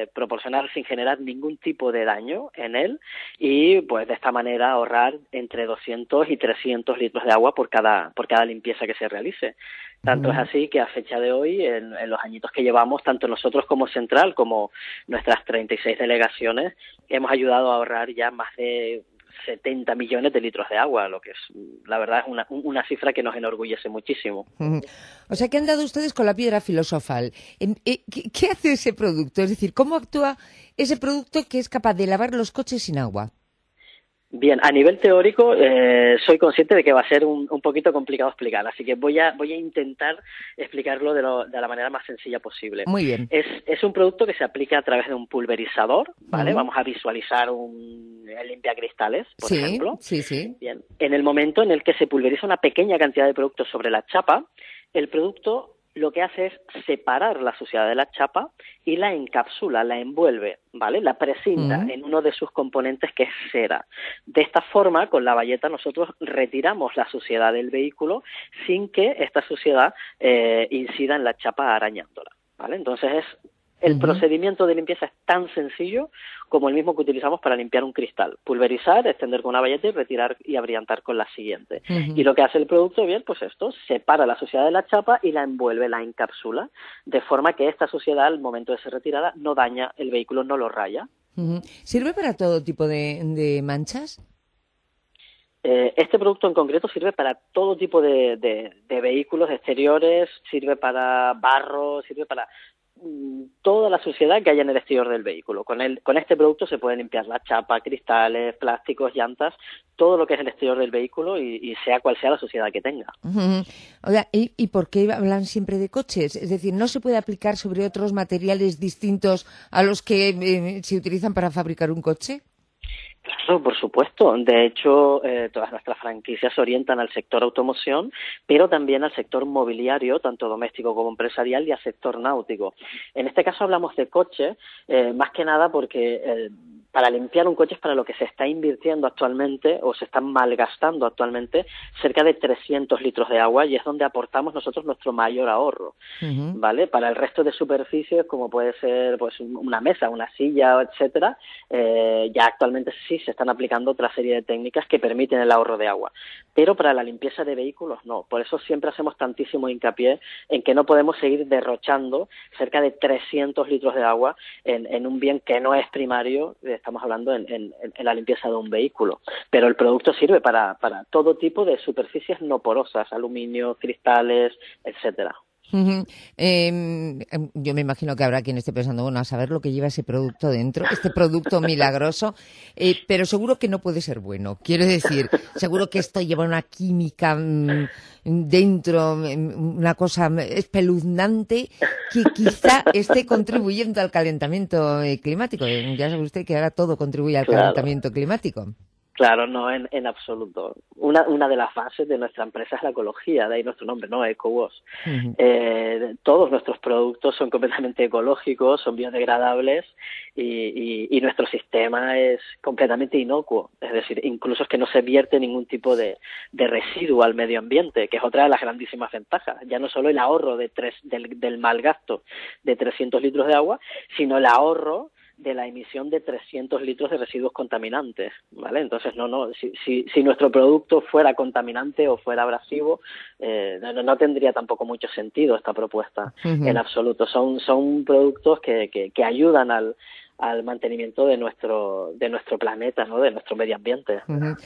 R: generar ningún tipo de daño en él y, pues, de esta manera ahorrar entre 200 y 300 litros de agua por cada limpieza que se realice. Tanto es así que a fecha de hoy, en los añitos que llevamos, tanto nosotros como Central, como nuestras 36 delegaciones, hemos ayudado a ahorrar ya más de 70 millones de litros de agua, lo que es, la verdad, es una cifra que nos enorgullece muchísimo.
B: O sea, que han dado ustedes con la piedra filosofal. ¿Qué hace ese producto? Es decir, ¿cómo actúa ese producto que es capaz de lavar los coches sin agua?
R: Bien, a nivel teórico soy consciente de que va a ser un poquito complicado explicar, así que voy a intentar explicarlo de la manera más sencilla posible.
B: Muy bien.
R: Es un producto que se aplica a través de un pulverizador, ¿vale? Vamos a visualizar el limpiacristales, por ejemplo.
B: Sí.
R: Bien, en el momento en el que se pulveriza una pequeña cantidad de producto sobre la chapa, el producto lo que hace es separar la suciedad de la chapa y la encapsula, la envuelve, ¿vale? La precinta en uno de sus componentes, que es cera. De esta forma, con la bayeta nosotros retiramos la suciedad del vehículo sin que esta suciedad incida en la chapa arañándola, ¿vale? Entonces el procedimiento de limpieza es tan sencillo como el mismo que utilizamos para limpiar un cristal. Pulverizar, extender con una bayeta y retirar y abrillantar con la siguiente. Y lo que hace el producto, bien, pues esto, separa la suciedad de la chapa y la envuelve, la encapsula, de forma que esta suciedad, al momento de ser retirada, no daña el vehículo, no lo raya.
B: ¿Sirve para todo tipo de manchas?
R: Este producto en concreto sirve para todo tipo de vehículos exteriores, sirve para barro, sirve para toda la suciedad que haya en el exterior del vehículo. Con este producto se puede limpiar la chapa, cristales, plásticos, llantas, todo lo que es el exterior del vehículo y sea cual sea la suciedad que tenga.
B: Oiga, ¿y por qué hablan siempre de coches? Es decir, ¿no se puede aplicar sobre otros materiales distintos a los que se utilizan para fabricar un coche?
R: Claro, por supuesto. De hecho, todas nuestras franquicias se orientan al sector automoción, pero también al sector mobiliario, tanto doméstico como empresarial, y al sector náutico. En este caso hablamos de coches, más que nada porque para limpiar un coche es para lo que se está invirtiendo actualmente o se están malgastando actualmente cerca de 300 litros de agua, y es donde aportamos nosotros nuestro mayor ahorro, ¿vale? Para el resto de superficies, como puede ser pues una mesa, una silla, etcétera, ya actualmente sí se están aplicando otra serie de técnicas que permiten el ahorro de agua, pero para la limpieza de vehículos no. Por eso siempre hacemos tantísimo hincapié en que no podemos seguir derrochando cerca de 300 litros de agua en un bien que no es primario. Estamos hablando en la limpieza de un vehículo, pero el producto sirve para todo tipo de superficies no porosas, aluminio, cristales, etcétera.
B: Yo me imagino que habrá quien esté pensando, bueno, a saber lo que lleva ese producto dentro, este producto milagroso, pero seguro que no puede ser bueno. Quiero decir, seguro que esto lleva una química dentro, una cosa espeluznante que quizá esté contribuyendo al calentamiento climático. Ya sabe usted que ahora todo contribuye al calentamiento climático.
R: Claro, no, en absoluto. Una de las bases de nuestra empresa es la ecología, de ahí nuestro nombre, ¿no? EcoWash. Todos nuestros productos son completamente ecológicos, son biodegradables y nuestro sistema es completamente inocuo. Es decir, incluso es que no se vierte ningún tipo de residuo al medio ambiente, que es otra de las grandísimas ventajas. Ya no solo el ahorro del mal gasto de 300 litros de agua, sino el ahorro de la emisión de 300 litros de residuos contaminantes, ¿vale? Entonces, si nuestro producto fuera contaminante o fuera abrasivo, no tendría tampoco mucho sentido esta propuesta en absoluto. Son productos que ayudan al mantenimiento de nuestro planeta, ¿no? De nuestro medio ambiente.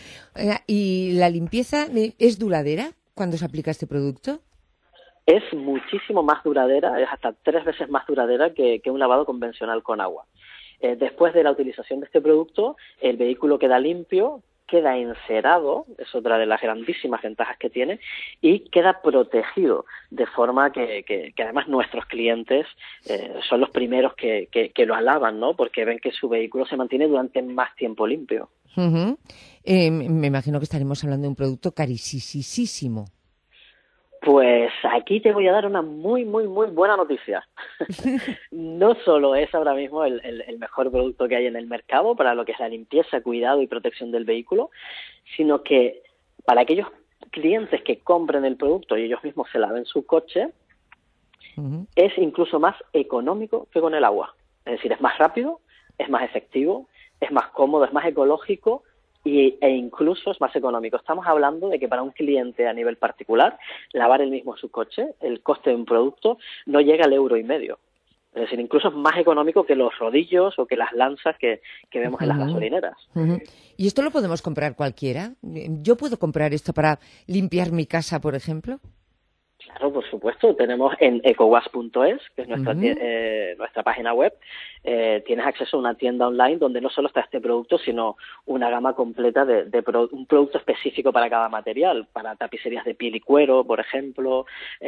B: ¿Y la limpieza es duradera cuando se aplica este producto?
R: Es muchísimo más duradera, es hasta 3 veces más duradera que un lavado convencional con agua. Después de la utilización de este producto, el vehículo queda limpio, queda encerado, es otra de las grandísimas ventajas que tiene, y queda protegido, de forma que además nuestros clientes son los primeros que lo alaban, ¿no? Porque ven que su vehículo se mantiene durante más tiempo limpio.
B: Me imagino que estaremos hablando de un producto carísimo.
R: Pues aquí te voy a dar una muy, muy, muy buena noticia. No solo es ahora mismo el mejor producto que hay en el mercado para lo que es la limpieza, cuidado y protección del vehículo, sino que para aquellos clientes que compren el producto y ellos mismos se laven su coche, es incluso más económico que con el agua. Es decir, es más rápido, es más efectivo, es más cómodo, es más ecológico e incluso es más económico. Estamos hablando de que para un cliente a nivel particular, lavar el mismo su coche, el coste de un producto no llega al €1,50. Es decir, incluso es más económico que los rodillos o que las lanzas que vemos en las gasolineras.
B: ¿Y esto lo podemos comprar cualquiera? ¿Yo puedo comprar esto para limpiar mi casa, por ejemplo?
R: Claro, por supuesto. Tenemos en ecowash.es, que es nuestra página web, tienes acceso a una tienda online donde no solo está este producto, sino una gama completa de un producto específico para cada material, para tapicerías de piel y cuero, por ejemplo,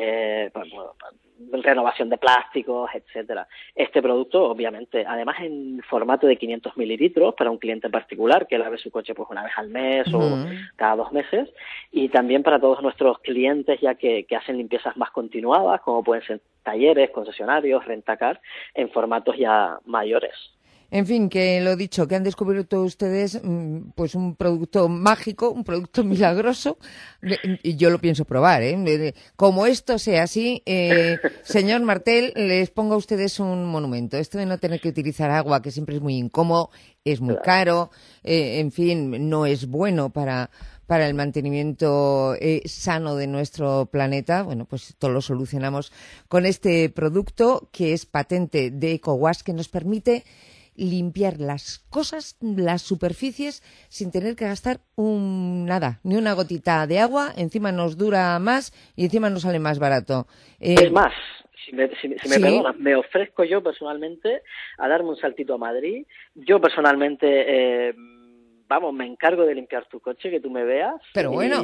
R: renovación de plásticos, etcétera. Este producto, obviamente, además en formato de 500 mililitros para un cliente particular que lave su coche pues una vez al mes o cada 2 meses, y también para todos nuestros clientes ya que hacen limpiezas más continuadas, como pueden ser talleres, concesionarios, rentacar, en formatos ya mayores.
B: En fin, que lo dicho, que han descubierto ustedes pues un producto mágico, un producto milagroso, y yo lo pienso probar, ¿eh? Como esto sea así, señor Martel, les pongo a ustedes un monumento. Esto de no tener que utilizar agua, que siempre es muy incómodo, es muy caro, en fin, no es bueno para el mantenimiento sano de nuestro planeta. Bueno, pues todo lo solucionamos con este producto que es patente de EcoWash, que nos permite limpiar las cosas, las superficies, sin tener que gastar ni una gotita de agua. Encima nos dura más y encima nos sale más barato.
R: Es más, si me perdonas, me ofrezco yo personalmente a darme un saltito a Madrid. Yo personalmente... me encargo de limpiar tu coche, que tú me veas.
B: Pero bueno.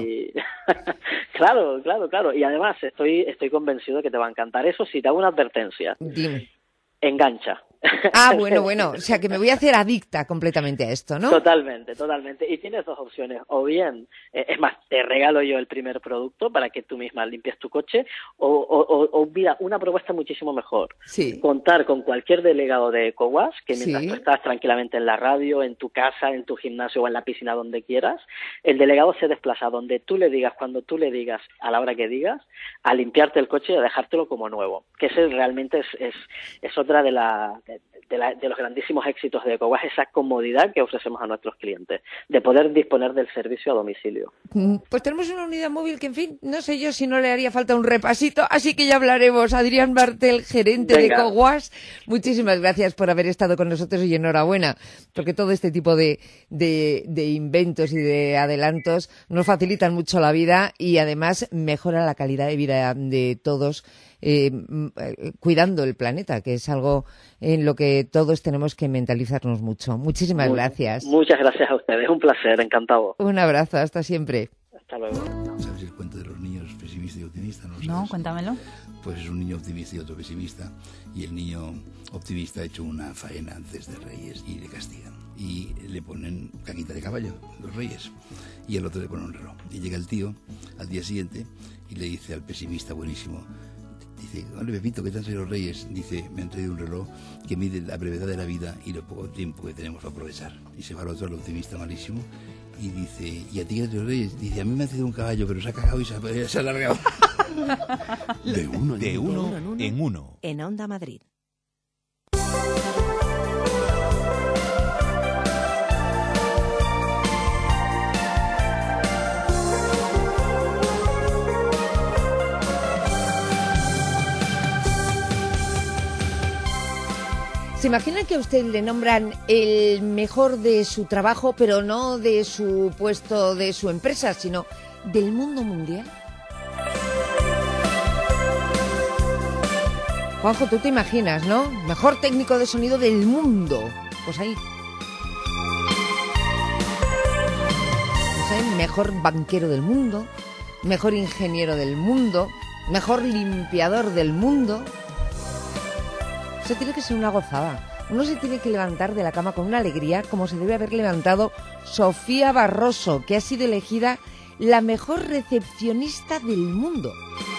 R: Claro. Y además estoy convencido de que te va a encantar. Eso sí, te hago una advertencia.
B: Dime.
R: Engancha.
B: Ah, bueno. O sea, que me voy a hacer adicta completamente a esto, ¿no?
R: Totalmente. Y tienes 2 opciones. O bien, es más, te regalo yo el primer producto para que tú misma limpies tu coche. O mira, una propuesta muchísimo mejor.
B: Sí.
R: Contar con cualquier delegado de EcoWash, que mientras tú estás tranquilamente en la radio, en tu casa, en tu gimnasio o en la piscina, donde quieras, el delegado se desplaza donde tú le digas, cuando tú le digas, a la hora que digas, a limpiarte el coche y a dejártelo como nuevo. Que ese realmente es otra de los grandísimos éxitos de EcoWash, esa comodidad que ofrecemos a nuestros clientes, de poder disponer del servicio a domicilio.
B: Pues tenemos una unidad móvil que, en fin, no sé yo si no le haría falta un repasito, así que ya hablaremos. Adrián Martel, gerente de EcoWash, muchísimas gracias por haber estado con nosotros y enhorabuena, porque todo este tipo de inventos y de adelantos nos facilitan mucho la vida y además mejora la calidad de vida de todos, cuidando el planeta, que es algo en lo que todos tenemos que mentalizarnos mucho. Muchísimas gracias.
R: Muchas gracias a ustedes, un placer, encantado.
B: Un abrazo, hasta siempre.
R: Hasta luego.
S: ¿Sabes el cuento de los niños pesimistas y optimistas?
T: No, cuéntamelo.
S: Pues es un niño optimista y otro pesimista, y el niño optimista ha hecho una faena antes de Reyes y le castigan. Y le ponen caquita de caballo, los Reyes, y al otro le ponen un reloj. Y llega el tío al día siguiente y le dice al pesimista buenísimo, dice, vale, Pepito, ¿qué te han traído los Reyes? Dice, me han traído un reloj que mide la brevedad de la vida y lo poco tiempo que tenemos para aprovechar. Y se va al otro, el optimista malísimo, y dice, ¿y a ti qué te han traído los Reyes? Dice, a mí me ha traído un caballo, pero se ha cagado y se ha alargado.
J: De uno en uno.
U: En Onda Madrid.
B: ¿Se imaginan que a usted le nombran el mejor de su trabajo, pero no de su puesto, de su empresa, sino del mundo mundial? Juanjo, tú te imaginas, ¿no? Mejor técnico de sonido del mundo. Pues ahí. Mejor banquero del mundo, mejor ingeniero del mundo, mejor limpiador del mundo. Eso tiene que ser una gozada. Uno se tiene que levantar de la cama con una alegría, como se debe haber levantado Sofía Barroso, que ha sido elegida la mejor recepcionista del mundo.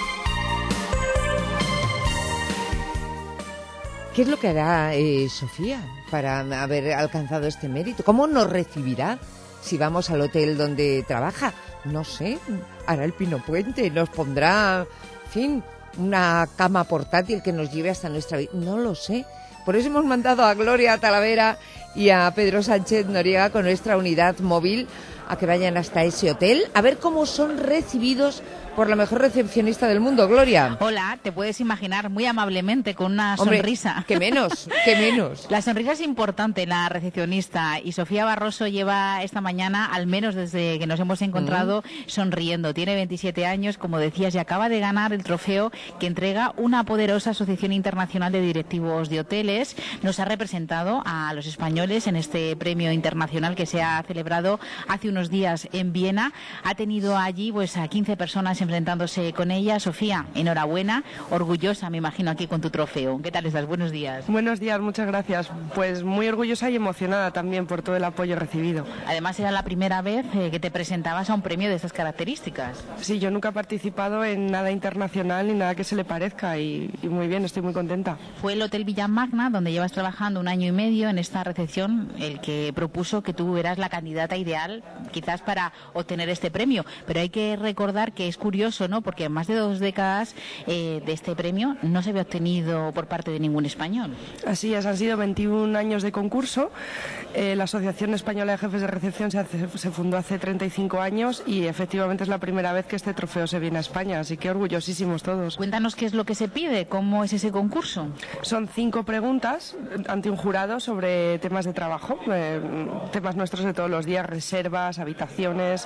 B: ¿Qué es lo que hará Sofía para haber alcanzado este mérito? ¿Cómo nos recibirá si vamos al hotel donde trabaja? No sé, hará el Pino Puente, nos pondrá, en fin, una cama portátil que nos lleve hasta nuestra vida. No lo sé. Por eso hemos mandado a Gloria Talavera y a Pedro Sánchez Noriega con nuestra unidad móvil a que vayan hasta ese hotel, a ver cómo son recibidos por la mejor recepcionista del mundo, Gloria.
T: Hola, te puedes imaginar muy amablemente con una
B: Hombre,
T: sonrisa.
B: que menos, que menos.
T: La sonrisa es importante en la recepcionista y Sofía Barroso lleva esta mañana, al menos desde que nos hemos encontrado, sonriendo. Tiene 27 años, como decías, y acaba de ganar el trofeo que entrega una poderosa asociación internacional de directivos de hoteles. Nos ha representado a los españoles en este premio internacional que se ha celebrado hace unos días en Viena. Ha tenido allí pues a 15 personas enfrentándose con ella. Sofía, enhorabuena, orgullosa, me imagino, aquí con tu trofeo. ¿Qué tal estás? Buenos días.
U: Buenos días, muchas gracias. Pues muy orgullosa y emocionada también por todo el apoyo recibido.
T: Además, era la primera vez que te presentabas a un premio de estas características.
U: Sí, yo nunca he participado en nada internacional ni nada que se le parezca y muy bien, estoy muy contenta.
T: Fue el Hotel Villamagna, donde llevas trabajando 1 año y medio en esta recepción, el que propuso que tú eras la candidata ideal quizás para obtener este premio. Pero hay que recordar que es curioso, ¿no? Porque en más de 2 décadas de este premio no se había obtenido por parte de ningún español.
U: Así es, han sido 21 años de concurso. La Asociación Española de Jefes de Recepción se fundó hace 35 años y efectivamente es la primera vez que este trofeo se viene a España, así que orgullosísimos todos.
T: Cuéntanos qué es lo que se pide, cómo es ese concurso.
U: Son 5 preguntas ante un jurado sobre temas de trabajo, temas nuestros de todos los días, reservas, habitaciones,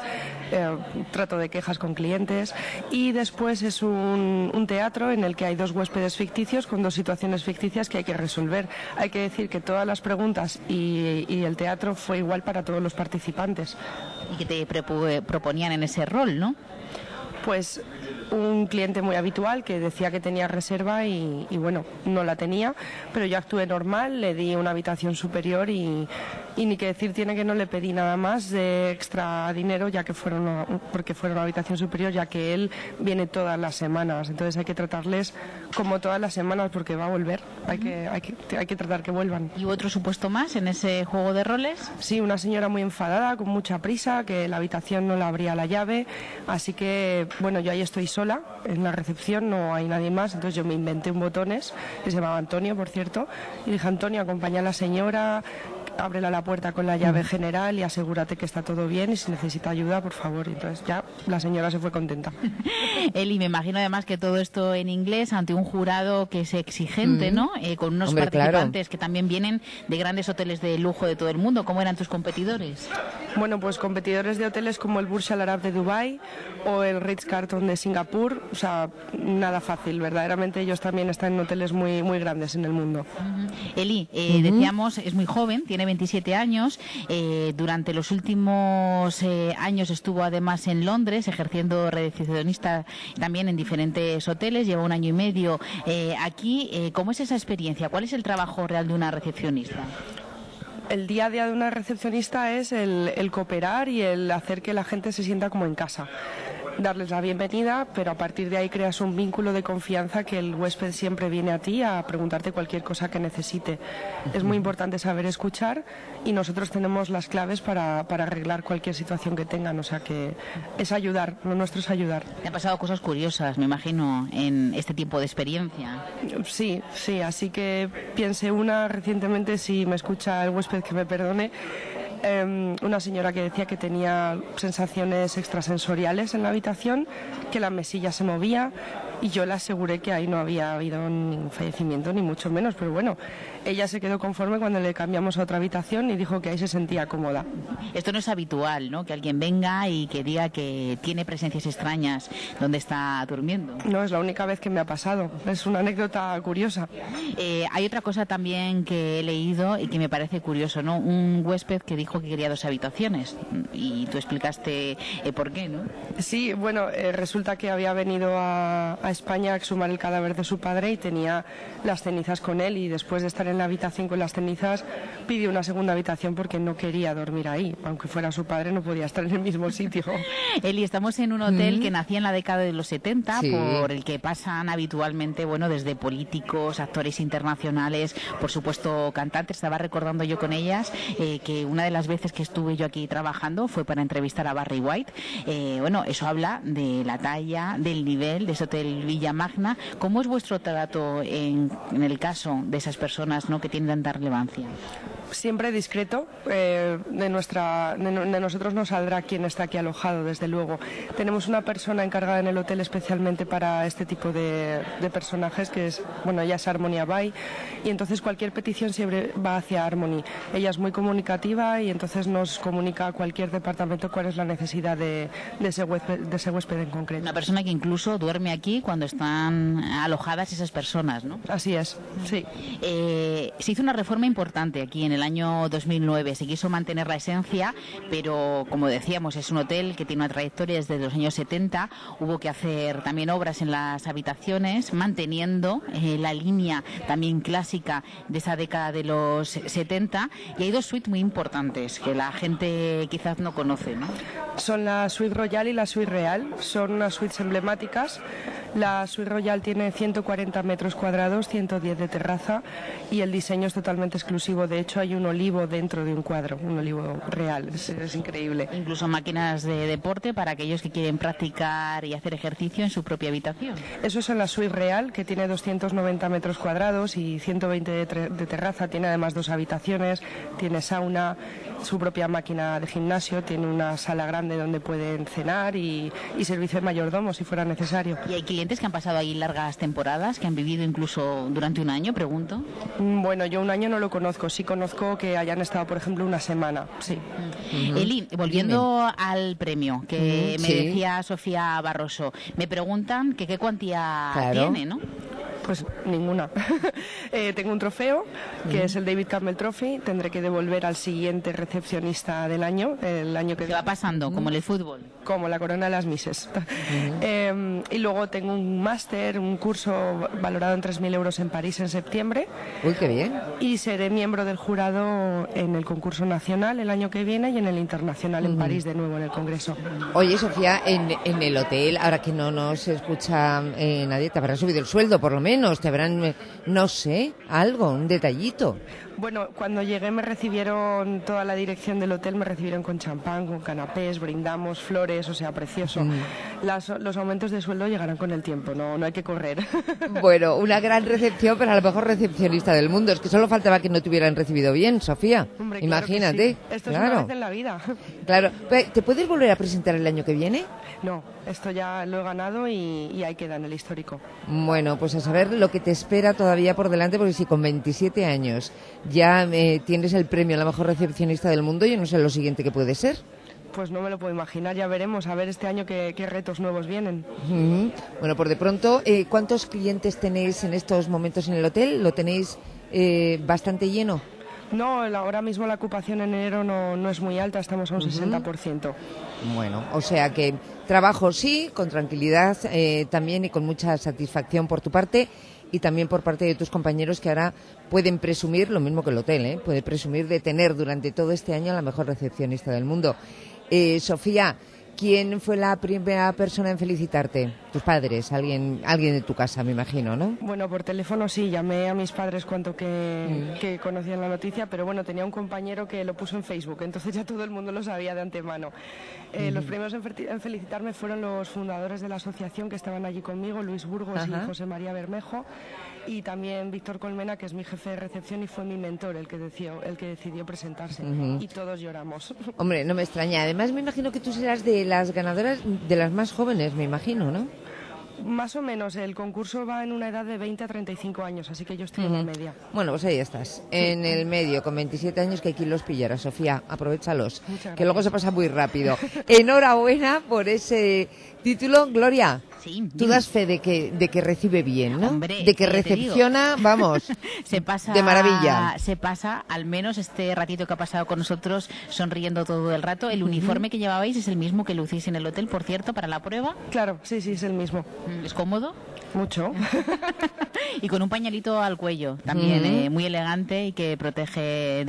U: trato de quejas con clientes, y después es un teatro en el que hay 2 huéspedes ficticios con 2 situaciones ficticias que hay que resolver. Hay que decir que todas las preguntas y el teatro fue igual para todos los participantes.
T: Y que te proponían en ese rol, ¿no?
U: Pues un cliente muy habitual que decía que tenía reserva y bueno, no la tenía, pero yo actué normal, le di una habitación superior y ni que decir tiene que no le pedí nada más de extra dinero porque fuera una habitación superior, ya que él viene todas las semanas, entonces hay que tratarles como todas las semanas porque va a volver, hay que tratar que vuelvan.
T: ¿Y otro supuesto más en ese juego de roles?
U: Sí, una señora muy enfadada, con mucha prisa, que la habitación no le abría la llave, así que bueno, yo ahí estoy sola en la recepción, no hay nadie más, entonces yo me inventé un botones, que se llamaba Antonio, por cierto, y dije: Antonio, acompaña a la señora, ábrela la puerta con la llave general y asegúrate que está todo bien y si necesita ayuda, por favor. Y entonces ya la señora se fue contenta.
T: Eli, me imagino además que todo esto en inglés ante un jurado que es exigente, ¿no? Con unos participantes que también vienen de grandes hoteles de lujo de todo el mundo. ¿Cómo eran tus competidores?
U: Bueno, pues competidores de hoteles como el Burj Al Arab de Dubái o el Ritz-Carlton de Singapur, o sea, nada fácil, verdaderamente ellos también están en hoteles muy, muy grandes en el mundo.
T: Eli, decíamos, es muy joven, tiene 27 años, durante los últimos años estuvo además en Londres ejerciendo recepcionista también en diferentes hoteles, lleva 1 año y medio aquí. ¿Cómo es esa experiencia? ¿Cuál es el trabajo real de una recepcionista?
U: El día a día de una recepcionista es el cooperar y el hacer que la gente se sienta como en casa. Darles la bienvenida, pero a partir de ahí creas un vínculo de confianza que el huésped siempre viene a ti a preguntarte cualquier cosa que necesite. Es muy importante saber escuchar y nosotros tenemos las claves para arreglar cualquier situación que tengan, o sea que es ayudar, lo nuestro es ayudar.
T: ¿Te han pasado cosas curiosas, me imagino, en este tiempo de experiencia?
U: Sí, así que piense una recientemente, si me escucha el huésped que me perdone. Una señora que decía que tenía sensaciones extrasensoriales en la habitación, que la mesilla se movía y yo le aseguré que ahí no había habido ningún fallecimiento, ni mucho menos, pero bueno, ella se quedó conforme cuando le cambiamos a otra habitación y dijo que ahí se sentía cómoda.
T: Esto no es habitual, ¿no? Que alguien venga y que diga que tiene presencias extrañas donde está durmiendo.
U: No, es la única vez que me ha pasado, es una anécdota curiosa.
T: Hay otra cosa también que he leído y que me parece curioso, ¿no? Un huésped que dijo que quería 2 habitaciones y tú explicaste por qué, ¿no?
U: Sí, bueno, resulta que había venido a España a exhumar el cadáver de su padre y tenía las cenizas con él, y después de estar en la habitación con las cenizas pidió una segunda habitación porque no quería dormir ahí, aunque fuera su padre no podía estar en el mismo sitio.
T: Eli, estamos en un hotel que nacía en la década de los 70, por el que pasan habitualmente, bueno, desde políticos, actores internacionales, por supuesto cantantes. Estaba recordando yo con ellas que una de las veces que estuve yo aquí trabajando fue para entrevistar a Barry White. Bueno, eso habla de la talla, del nivel de ese hotel Villamagna. ¿Cómo es vuestro trato en el caso de esas personas, ¿no?, que tienen tanta relevancia?
U: Siempre discreto, de nosotros no saldrá quién está aquí alojado, desde luego. Tenemos una persona encargada en el hotel especialmente para este tipo de personajes, que es, bueno, ella es Harmony Abay, y entonces cualquier petición siempre va hacia Harmony. Ella es muy comunicativa y entonces nos comunica a cualquier departamento cuál es la necesidad de ese huésped en concreto.
T: Una persona que incluso duerme aquí cuando están alojadas esas personas, ¿no?
U: Así es, sí.
T: Se hizo una reforma importante aquí en el año 2009. Se quiso mantener la esencia, pero como decíamos, es un hotel que tiene una trayectoria desde los años 70. Hubo que hacer también obras en las habitaciones, manteniendo la línea también clásica de esa década de los 70. Y hay dos suites muy importantes que la gente quizás no conoce, ¿no?
U: Son la suite Royal y la suite Real. Son unas suites emblemáticas. La suite Royal tiene 140 metros cuadrados, 110 de terraza, y el diseño es totalmente exclusivo. De hecho, hay un olivo dentro de un cuadro, un olivo real. Es increíble.
T: Incluso máquinas de deporte para aquellos que quieren practicar y hacer ejercicio en su propia habitación.
U: Eso es en la suite Real, que tiene 290 metros cuadrados y 120 de terraza. Tiene además 2 habitaciones, tiene sauna, su propia máquina de gimnasio, tiene una sala grande donde pueden cenar y servicio de mayordomo si fuera necesario.
T: ¿Y hay clientes que han pasado ahí largas temporadas, que han vivido incluso durante un año, pregunto?
U: Bueno, yo un año no lo conozco, sí conozco que hayan estado, por ejemplo, una semana, sí.
T: Eli, volviendo al premio que me decía Sofía Barroso, me preguntan que qué cuantía tiene, ¿no?
U: Pues ninguna. Tengo un trofeo, que es el David Campbell Trophy. Tendré que devolver al siguiente recepcionista del año, el año que...
T: ¿Qué va pasando? Como en el fútbol.
U: Como la corona de las Misses. Y luego tengo un máster, un curso valorado en 3.000 euros en París en septiembre.
B: Uy, qué bien.
U: Y seré miembro del jurado en el concurso nacional el año que viene y en el internacional en París de nuevo en el congreso.
B: Oye, Sofía, en el hotel, ahora que no nos escucha nadie, te habrán subido el sueldo, por lo menos. Te habrán, no sé, algo, un detallito.
U: Bueno, cuando llegué me recibieron, toda la dirección del hotel me recibieron con champán, con canapés, brindamos, flores, o sea, precioso. Los aumentos de sueldo llegarán con el tiempo, no hay que correr.
B: Bueno, una gran recepción, pero a lo mejor recepcionista del mundo. Es que solo faltaba que no te hubieran recibido bien, Sofía.
U: Hombre,
B: imagínate.
U: Claro que sí. Esto es una vez en la vida.
B: Claro. ¿Te puedes volver a presentar el año que viene?
U: No, esto ya lo he ganado y ahí queda en el histórico.
B: Bueno, pues a saber lo que te espera todavía por delante, porque si con 27 años ya tienes el premio a la mejor recepcionista del mundo, yo no sé lo siguiente que puede ser.
U: Pues no me lo puedo imaginar, ya veremos, a ver este año qué retos nuevos vienen.
B: Bueno, por de pronto, ¿cuántos clientes tenéis en estos momentos en el hotel? ¿Lo tenéis bastante lleno?
U: No, ahora mismo la ocupación en enero no es muy alta, estamos a un 60%.
B: Bueno, o sea que trabajo sí, con tranquilidad también y con mucha satisfacción por tu parte y también por parte de tus compañeros que ahora pueden presumir, lo mismo que el hotel, puede presumir de tener durante todo este año la mejor recepcionista del mundo. Sofía, ¿quién fue la primera persona en felicitarte? Tus padres, alguien de tu casa, me imagino, ¿no?
U: Bueno, por teléfono sí, llamé a mis padres cuanto que conocían la noticia, pero bueno, tenía un compañero que lo puso en Facebook, entonces ya todo el mundo lo sabía de antemano. Los primeros en felicitarme fueron los fundadores de la asociación que estaban allí conmigo, Luis Burgos y José María Bermejo, y también Víctor Colmena, que es mi jefe de recepción y fue mi mentor, el que decidió presentarse, y todos lloramos.
B: Hombre, no me extraña. Además, me imagino que tú serás de las ganadoras, de las más jóvenes, me imagino, ¿no?
U: Más o menos, el concurso va en una edad de 20 a 35 años, así que yo estoy en la media.
B: Bueno, pues ahí estás, en el medio, con 27 años, que hay que los pillar, Sofía, aprovéchalos, que luego se pasa muy rápido. Enhorabuena por ese título, Gloria.
T: Sí,
B: tú das fe de que recibe bien, ¿no?
T: Hombre,
B: de que recepciona, vamos,
T: se pasa,
B: de maravilla.
T: Se pasa, al menos este ratito que ha pasado con nosotros, sonriendo todo el rato. ¿El uniforme que llevabais es el mismo que lucís en el hotel, por cierto, para la prueba?
U: Claro, sí, es el mismo.
T: ¿Es cómodo?
U: Mucho.
T: Y con un pañalito al cuello, también muy elegante y que protege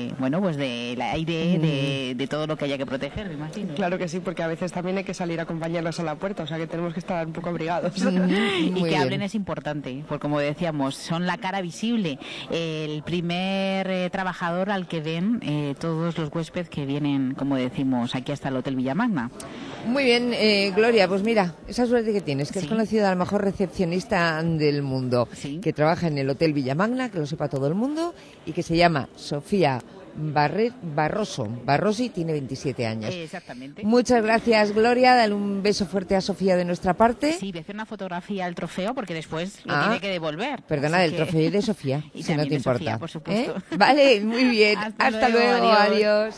T: del aire, de todo lo que haya que proteger, me imagino.
U: Claro que sí, porque a veces también hay que salir a acompañarlas a la puerta, o sea que tenemos que estar un poco abrigados.
T: Y que hablen es importante, porque como decíamos, son la cara visible, el primer trabajador al que ven todos los huéspedes que vienen, como decimos, aquí hasta el Hotel Villamagna.
B: Muy bien, Gloria, pues mira, esa suerte que tienes, que has conocido a la mejor recepcionista del mundo, que trabaja en el Hotel Villamagna, que lo sepa todo el mundo, y que se llama Sofía Barrosi, tiene 27 años.
T: Exactamente.
B: Muchas gracias, Gloria. Dale un beso fuerte a Sofía de nuestra parte.
T: Sí, voy a hacer una fotografía al trofeo porque después lo tiene que devolver.
B: Perdona,
T: Así
B: del trofeo y de Sofía,
T: y
B: si no te
T: de
B: importa.
T: Sofía, por supuesto.
B: Vale, muy bien. Hasta luego, adiós.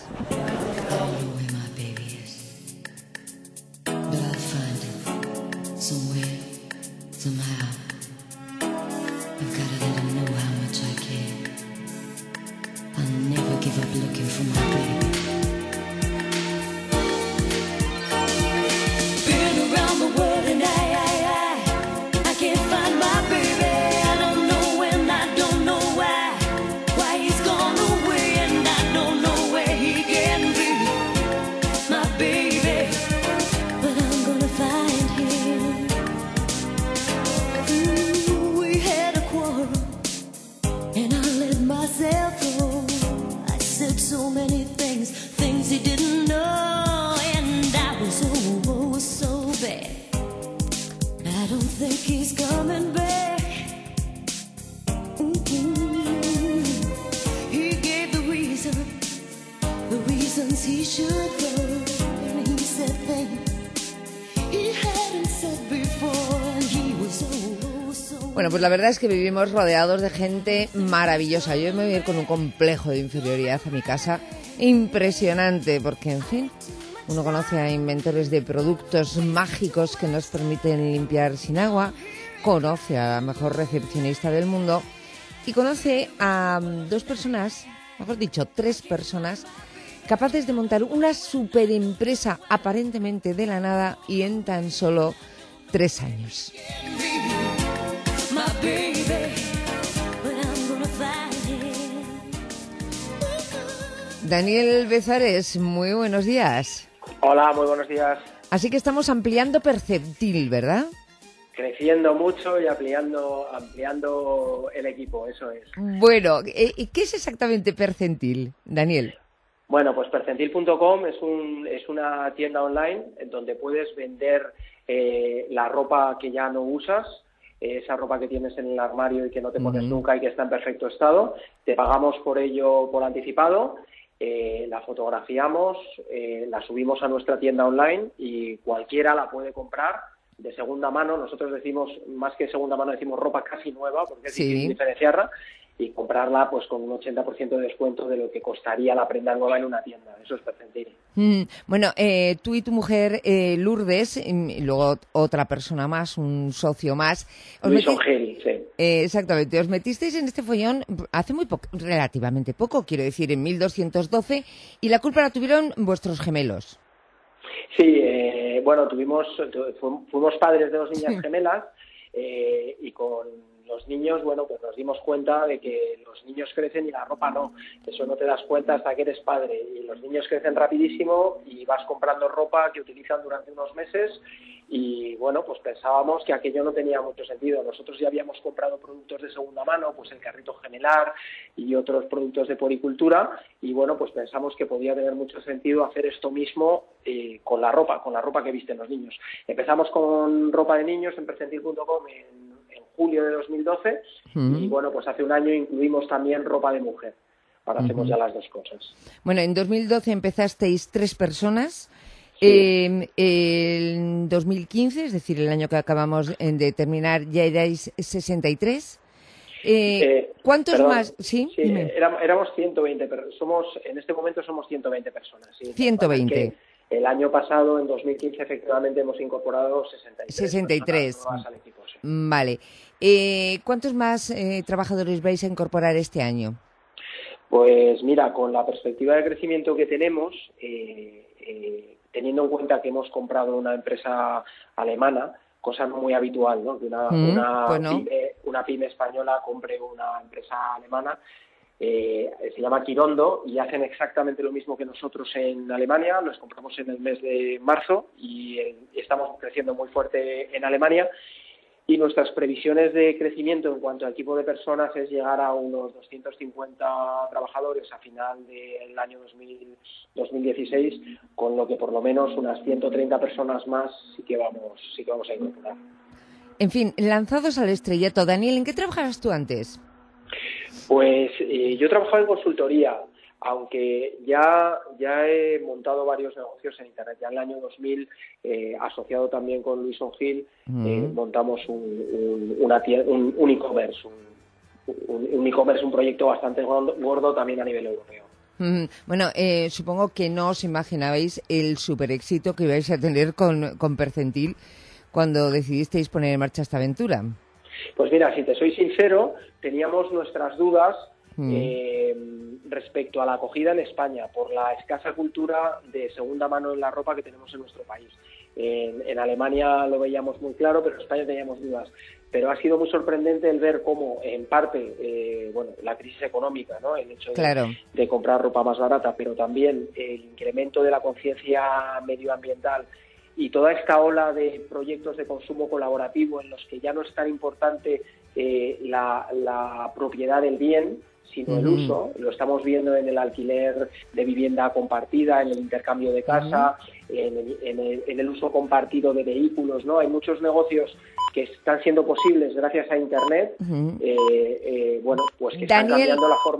L: Somewhere, somehow, I've got to let him know how much I care. I'll never give up looking for my baby. Been around the world and I can't find my baby. I don't know when, I don't know why he's gone away, and I don't know where he can be, my baby. But I'm gonna find him. We had a quarrel, and I let myself go. I said so many things he didn't know, and I was so bad. I don't think he's coming back. He gave the reasons he should go, and he said things he hadn't said before, and he was so.
B: Bueno, pues la verdad es que vivimos rodeados de gente maravillosa. Yo me voy a ir con un complejo de inferioridad a mi casa impresionante, porque, en fin, uno conoce a inventores de productos mágicos que nos permiten limpiar sin agua, conoce a la mejor recepcionista del mundo y conoce a dos personas, mejor dicho, 3 personas, capaces de montar una superempresa aparentemente de la nada y en tan solo 3 años. Daniel Bezares, muy buenos días.
A: Hola, muy buenos días.
B: Así que estamos ampliando Perceptil, ¿verdad?
A: Creciendo mucho y ampliando el equipo, eso es.
B: Bueno, ¿qué es exactamente Percentil, Daniel?
A: Bueno, pues percentil.com es una tienda online en donde puedes vender la ropa que ya no usas, esa ropa que tienes en el armario y que no te pones nunca y que está en perfecto estado. Te pagamos por ello por anticipado, la fotografiamos, la subimos a nuestra tienda online y cualquiera la puede comprar de segunda mano. Nosotros decimos, más que segunda mano, decimos ropa casi nueva, porque es difícil diferenciarla, y comprarla pues con un 80% de descuento de lo que costaría la prenda nueva en una tienda. Eso es Percentil.
B: Bueno, tú y tu mujer, Lourdes, y luego otra persona más, un socio más.
A: Luis Ongeri, sí.
B: Exactamente. Os metisteis en este follón hace muy poco, relativamente poco, quiero decir, en 1212, y la culpa la tuvieron vuestros gemelos.
A: Sí, bueno, fuimos padres de 2 niñas gemelas, y con los niños, bueno, pues nos dimos cuenta de que los niños crecen y la ropa no. Eso no te das cuenta hasta que eres padre. Y los niños crecen rapidísimo y vas comprando ropa que utilizan durante unos meses y, bueno, pues pensábamos que aquello no tenía mucho sentido. Nosotros ya habíamos comprado productos de segunda mano, pues el carrito gemelar y otros productos de poricultura y, bueno, pues pensamos que podía tener mucho sentido hacer esto mismo con la ropa que visten los niños. Empezamos con ropa de niños en percentil.com en julio de 2012 y bueno, pues hace un año incluimos también ropa de mujer. Ahora hacemos ya las dos cosas.
B: Bueno, en 2012 empezasteis 3 personas.
A: Sí.
B: En 2015, es decir, el año que acabamos de terminar, ya erais 63. ¿Cuántos más? Sí,
A: éramos 120, pero en este momento somos 120 personas. Sí,
B: 120.
A: El año pasado, en 2015, efectivamente hemos incorporado 63 nuevas al equipo. Sí.
B: Vale. ¿Cuántos más trabajadores vais a incorporar este año?
A: Pues mira, con la perspectiva de crecimiento que tenemos, teniendo en cuenta que hemos comprado una empresa alemana, cosa muy habitual, ¿no? Que una pyme española compre una empresa alemana. Se llama Quirondo y hacen exactamente lo mismo que nosotros en Alemania. Los compramos en el mes de marzo y estamos creciendo muy fuerte en Alemania. y nuestras previsiones de crecimiento en cuanto a equipo de personas es llegar a unos 250 trabajadores a final del año 2016, con lo que por lo menos unas 130 personas más sí que vamos a incorporar.
B: En fin, lanzados al estrellato. Daniel, ¿en qué trabajabas tú antes?
A: Pues yo trabajaba en consultoría, aunque ya he montado varios negocios en Internet. Ya en el año 2000, asociado también con Luis Ongil, montamos un e-commerce, un e-commerce, un proyecto bastante gordo también a nivel europeo.
B: Bueno, supongo que no os imaginabais el super éxito que ibais a tener con Percentil cuando decidisteis poner en marcha esta aventura.
A: Pues mira, si te soy sincero, teníamos nuestras dudas respecto a la acogida en España por la escasa cultura de segunda mano en la ropa que tenemos en nuestro país. En Alemania lo veíamos muy claro, pero en España teníamos dudas. Pero ha sido muy sorprendente el ver cómo, en parte, la crisis económica, ¿no? El hecho de comprar ropa más barata, pero también el incremento de la conciencia medioambiental y toda esta ola de proyectos de consumo colaborativo en los que ya no es tan importante la propiedad del bien, sino el uso. Lo estamos viendo en el alquiler de vivienda compartida, en el intercambio de casa, en el uso compartido de vehículos, ¿no? Hay muchos negocios que están siendo posibles gracias a Internet, pues que están cambiando la forma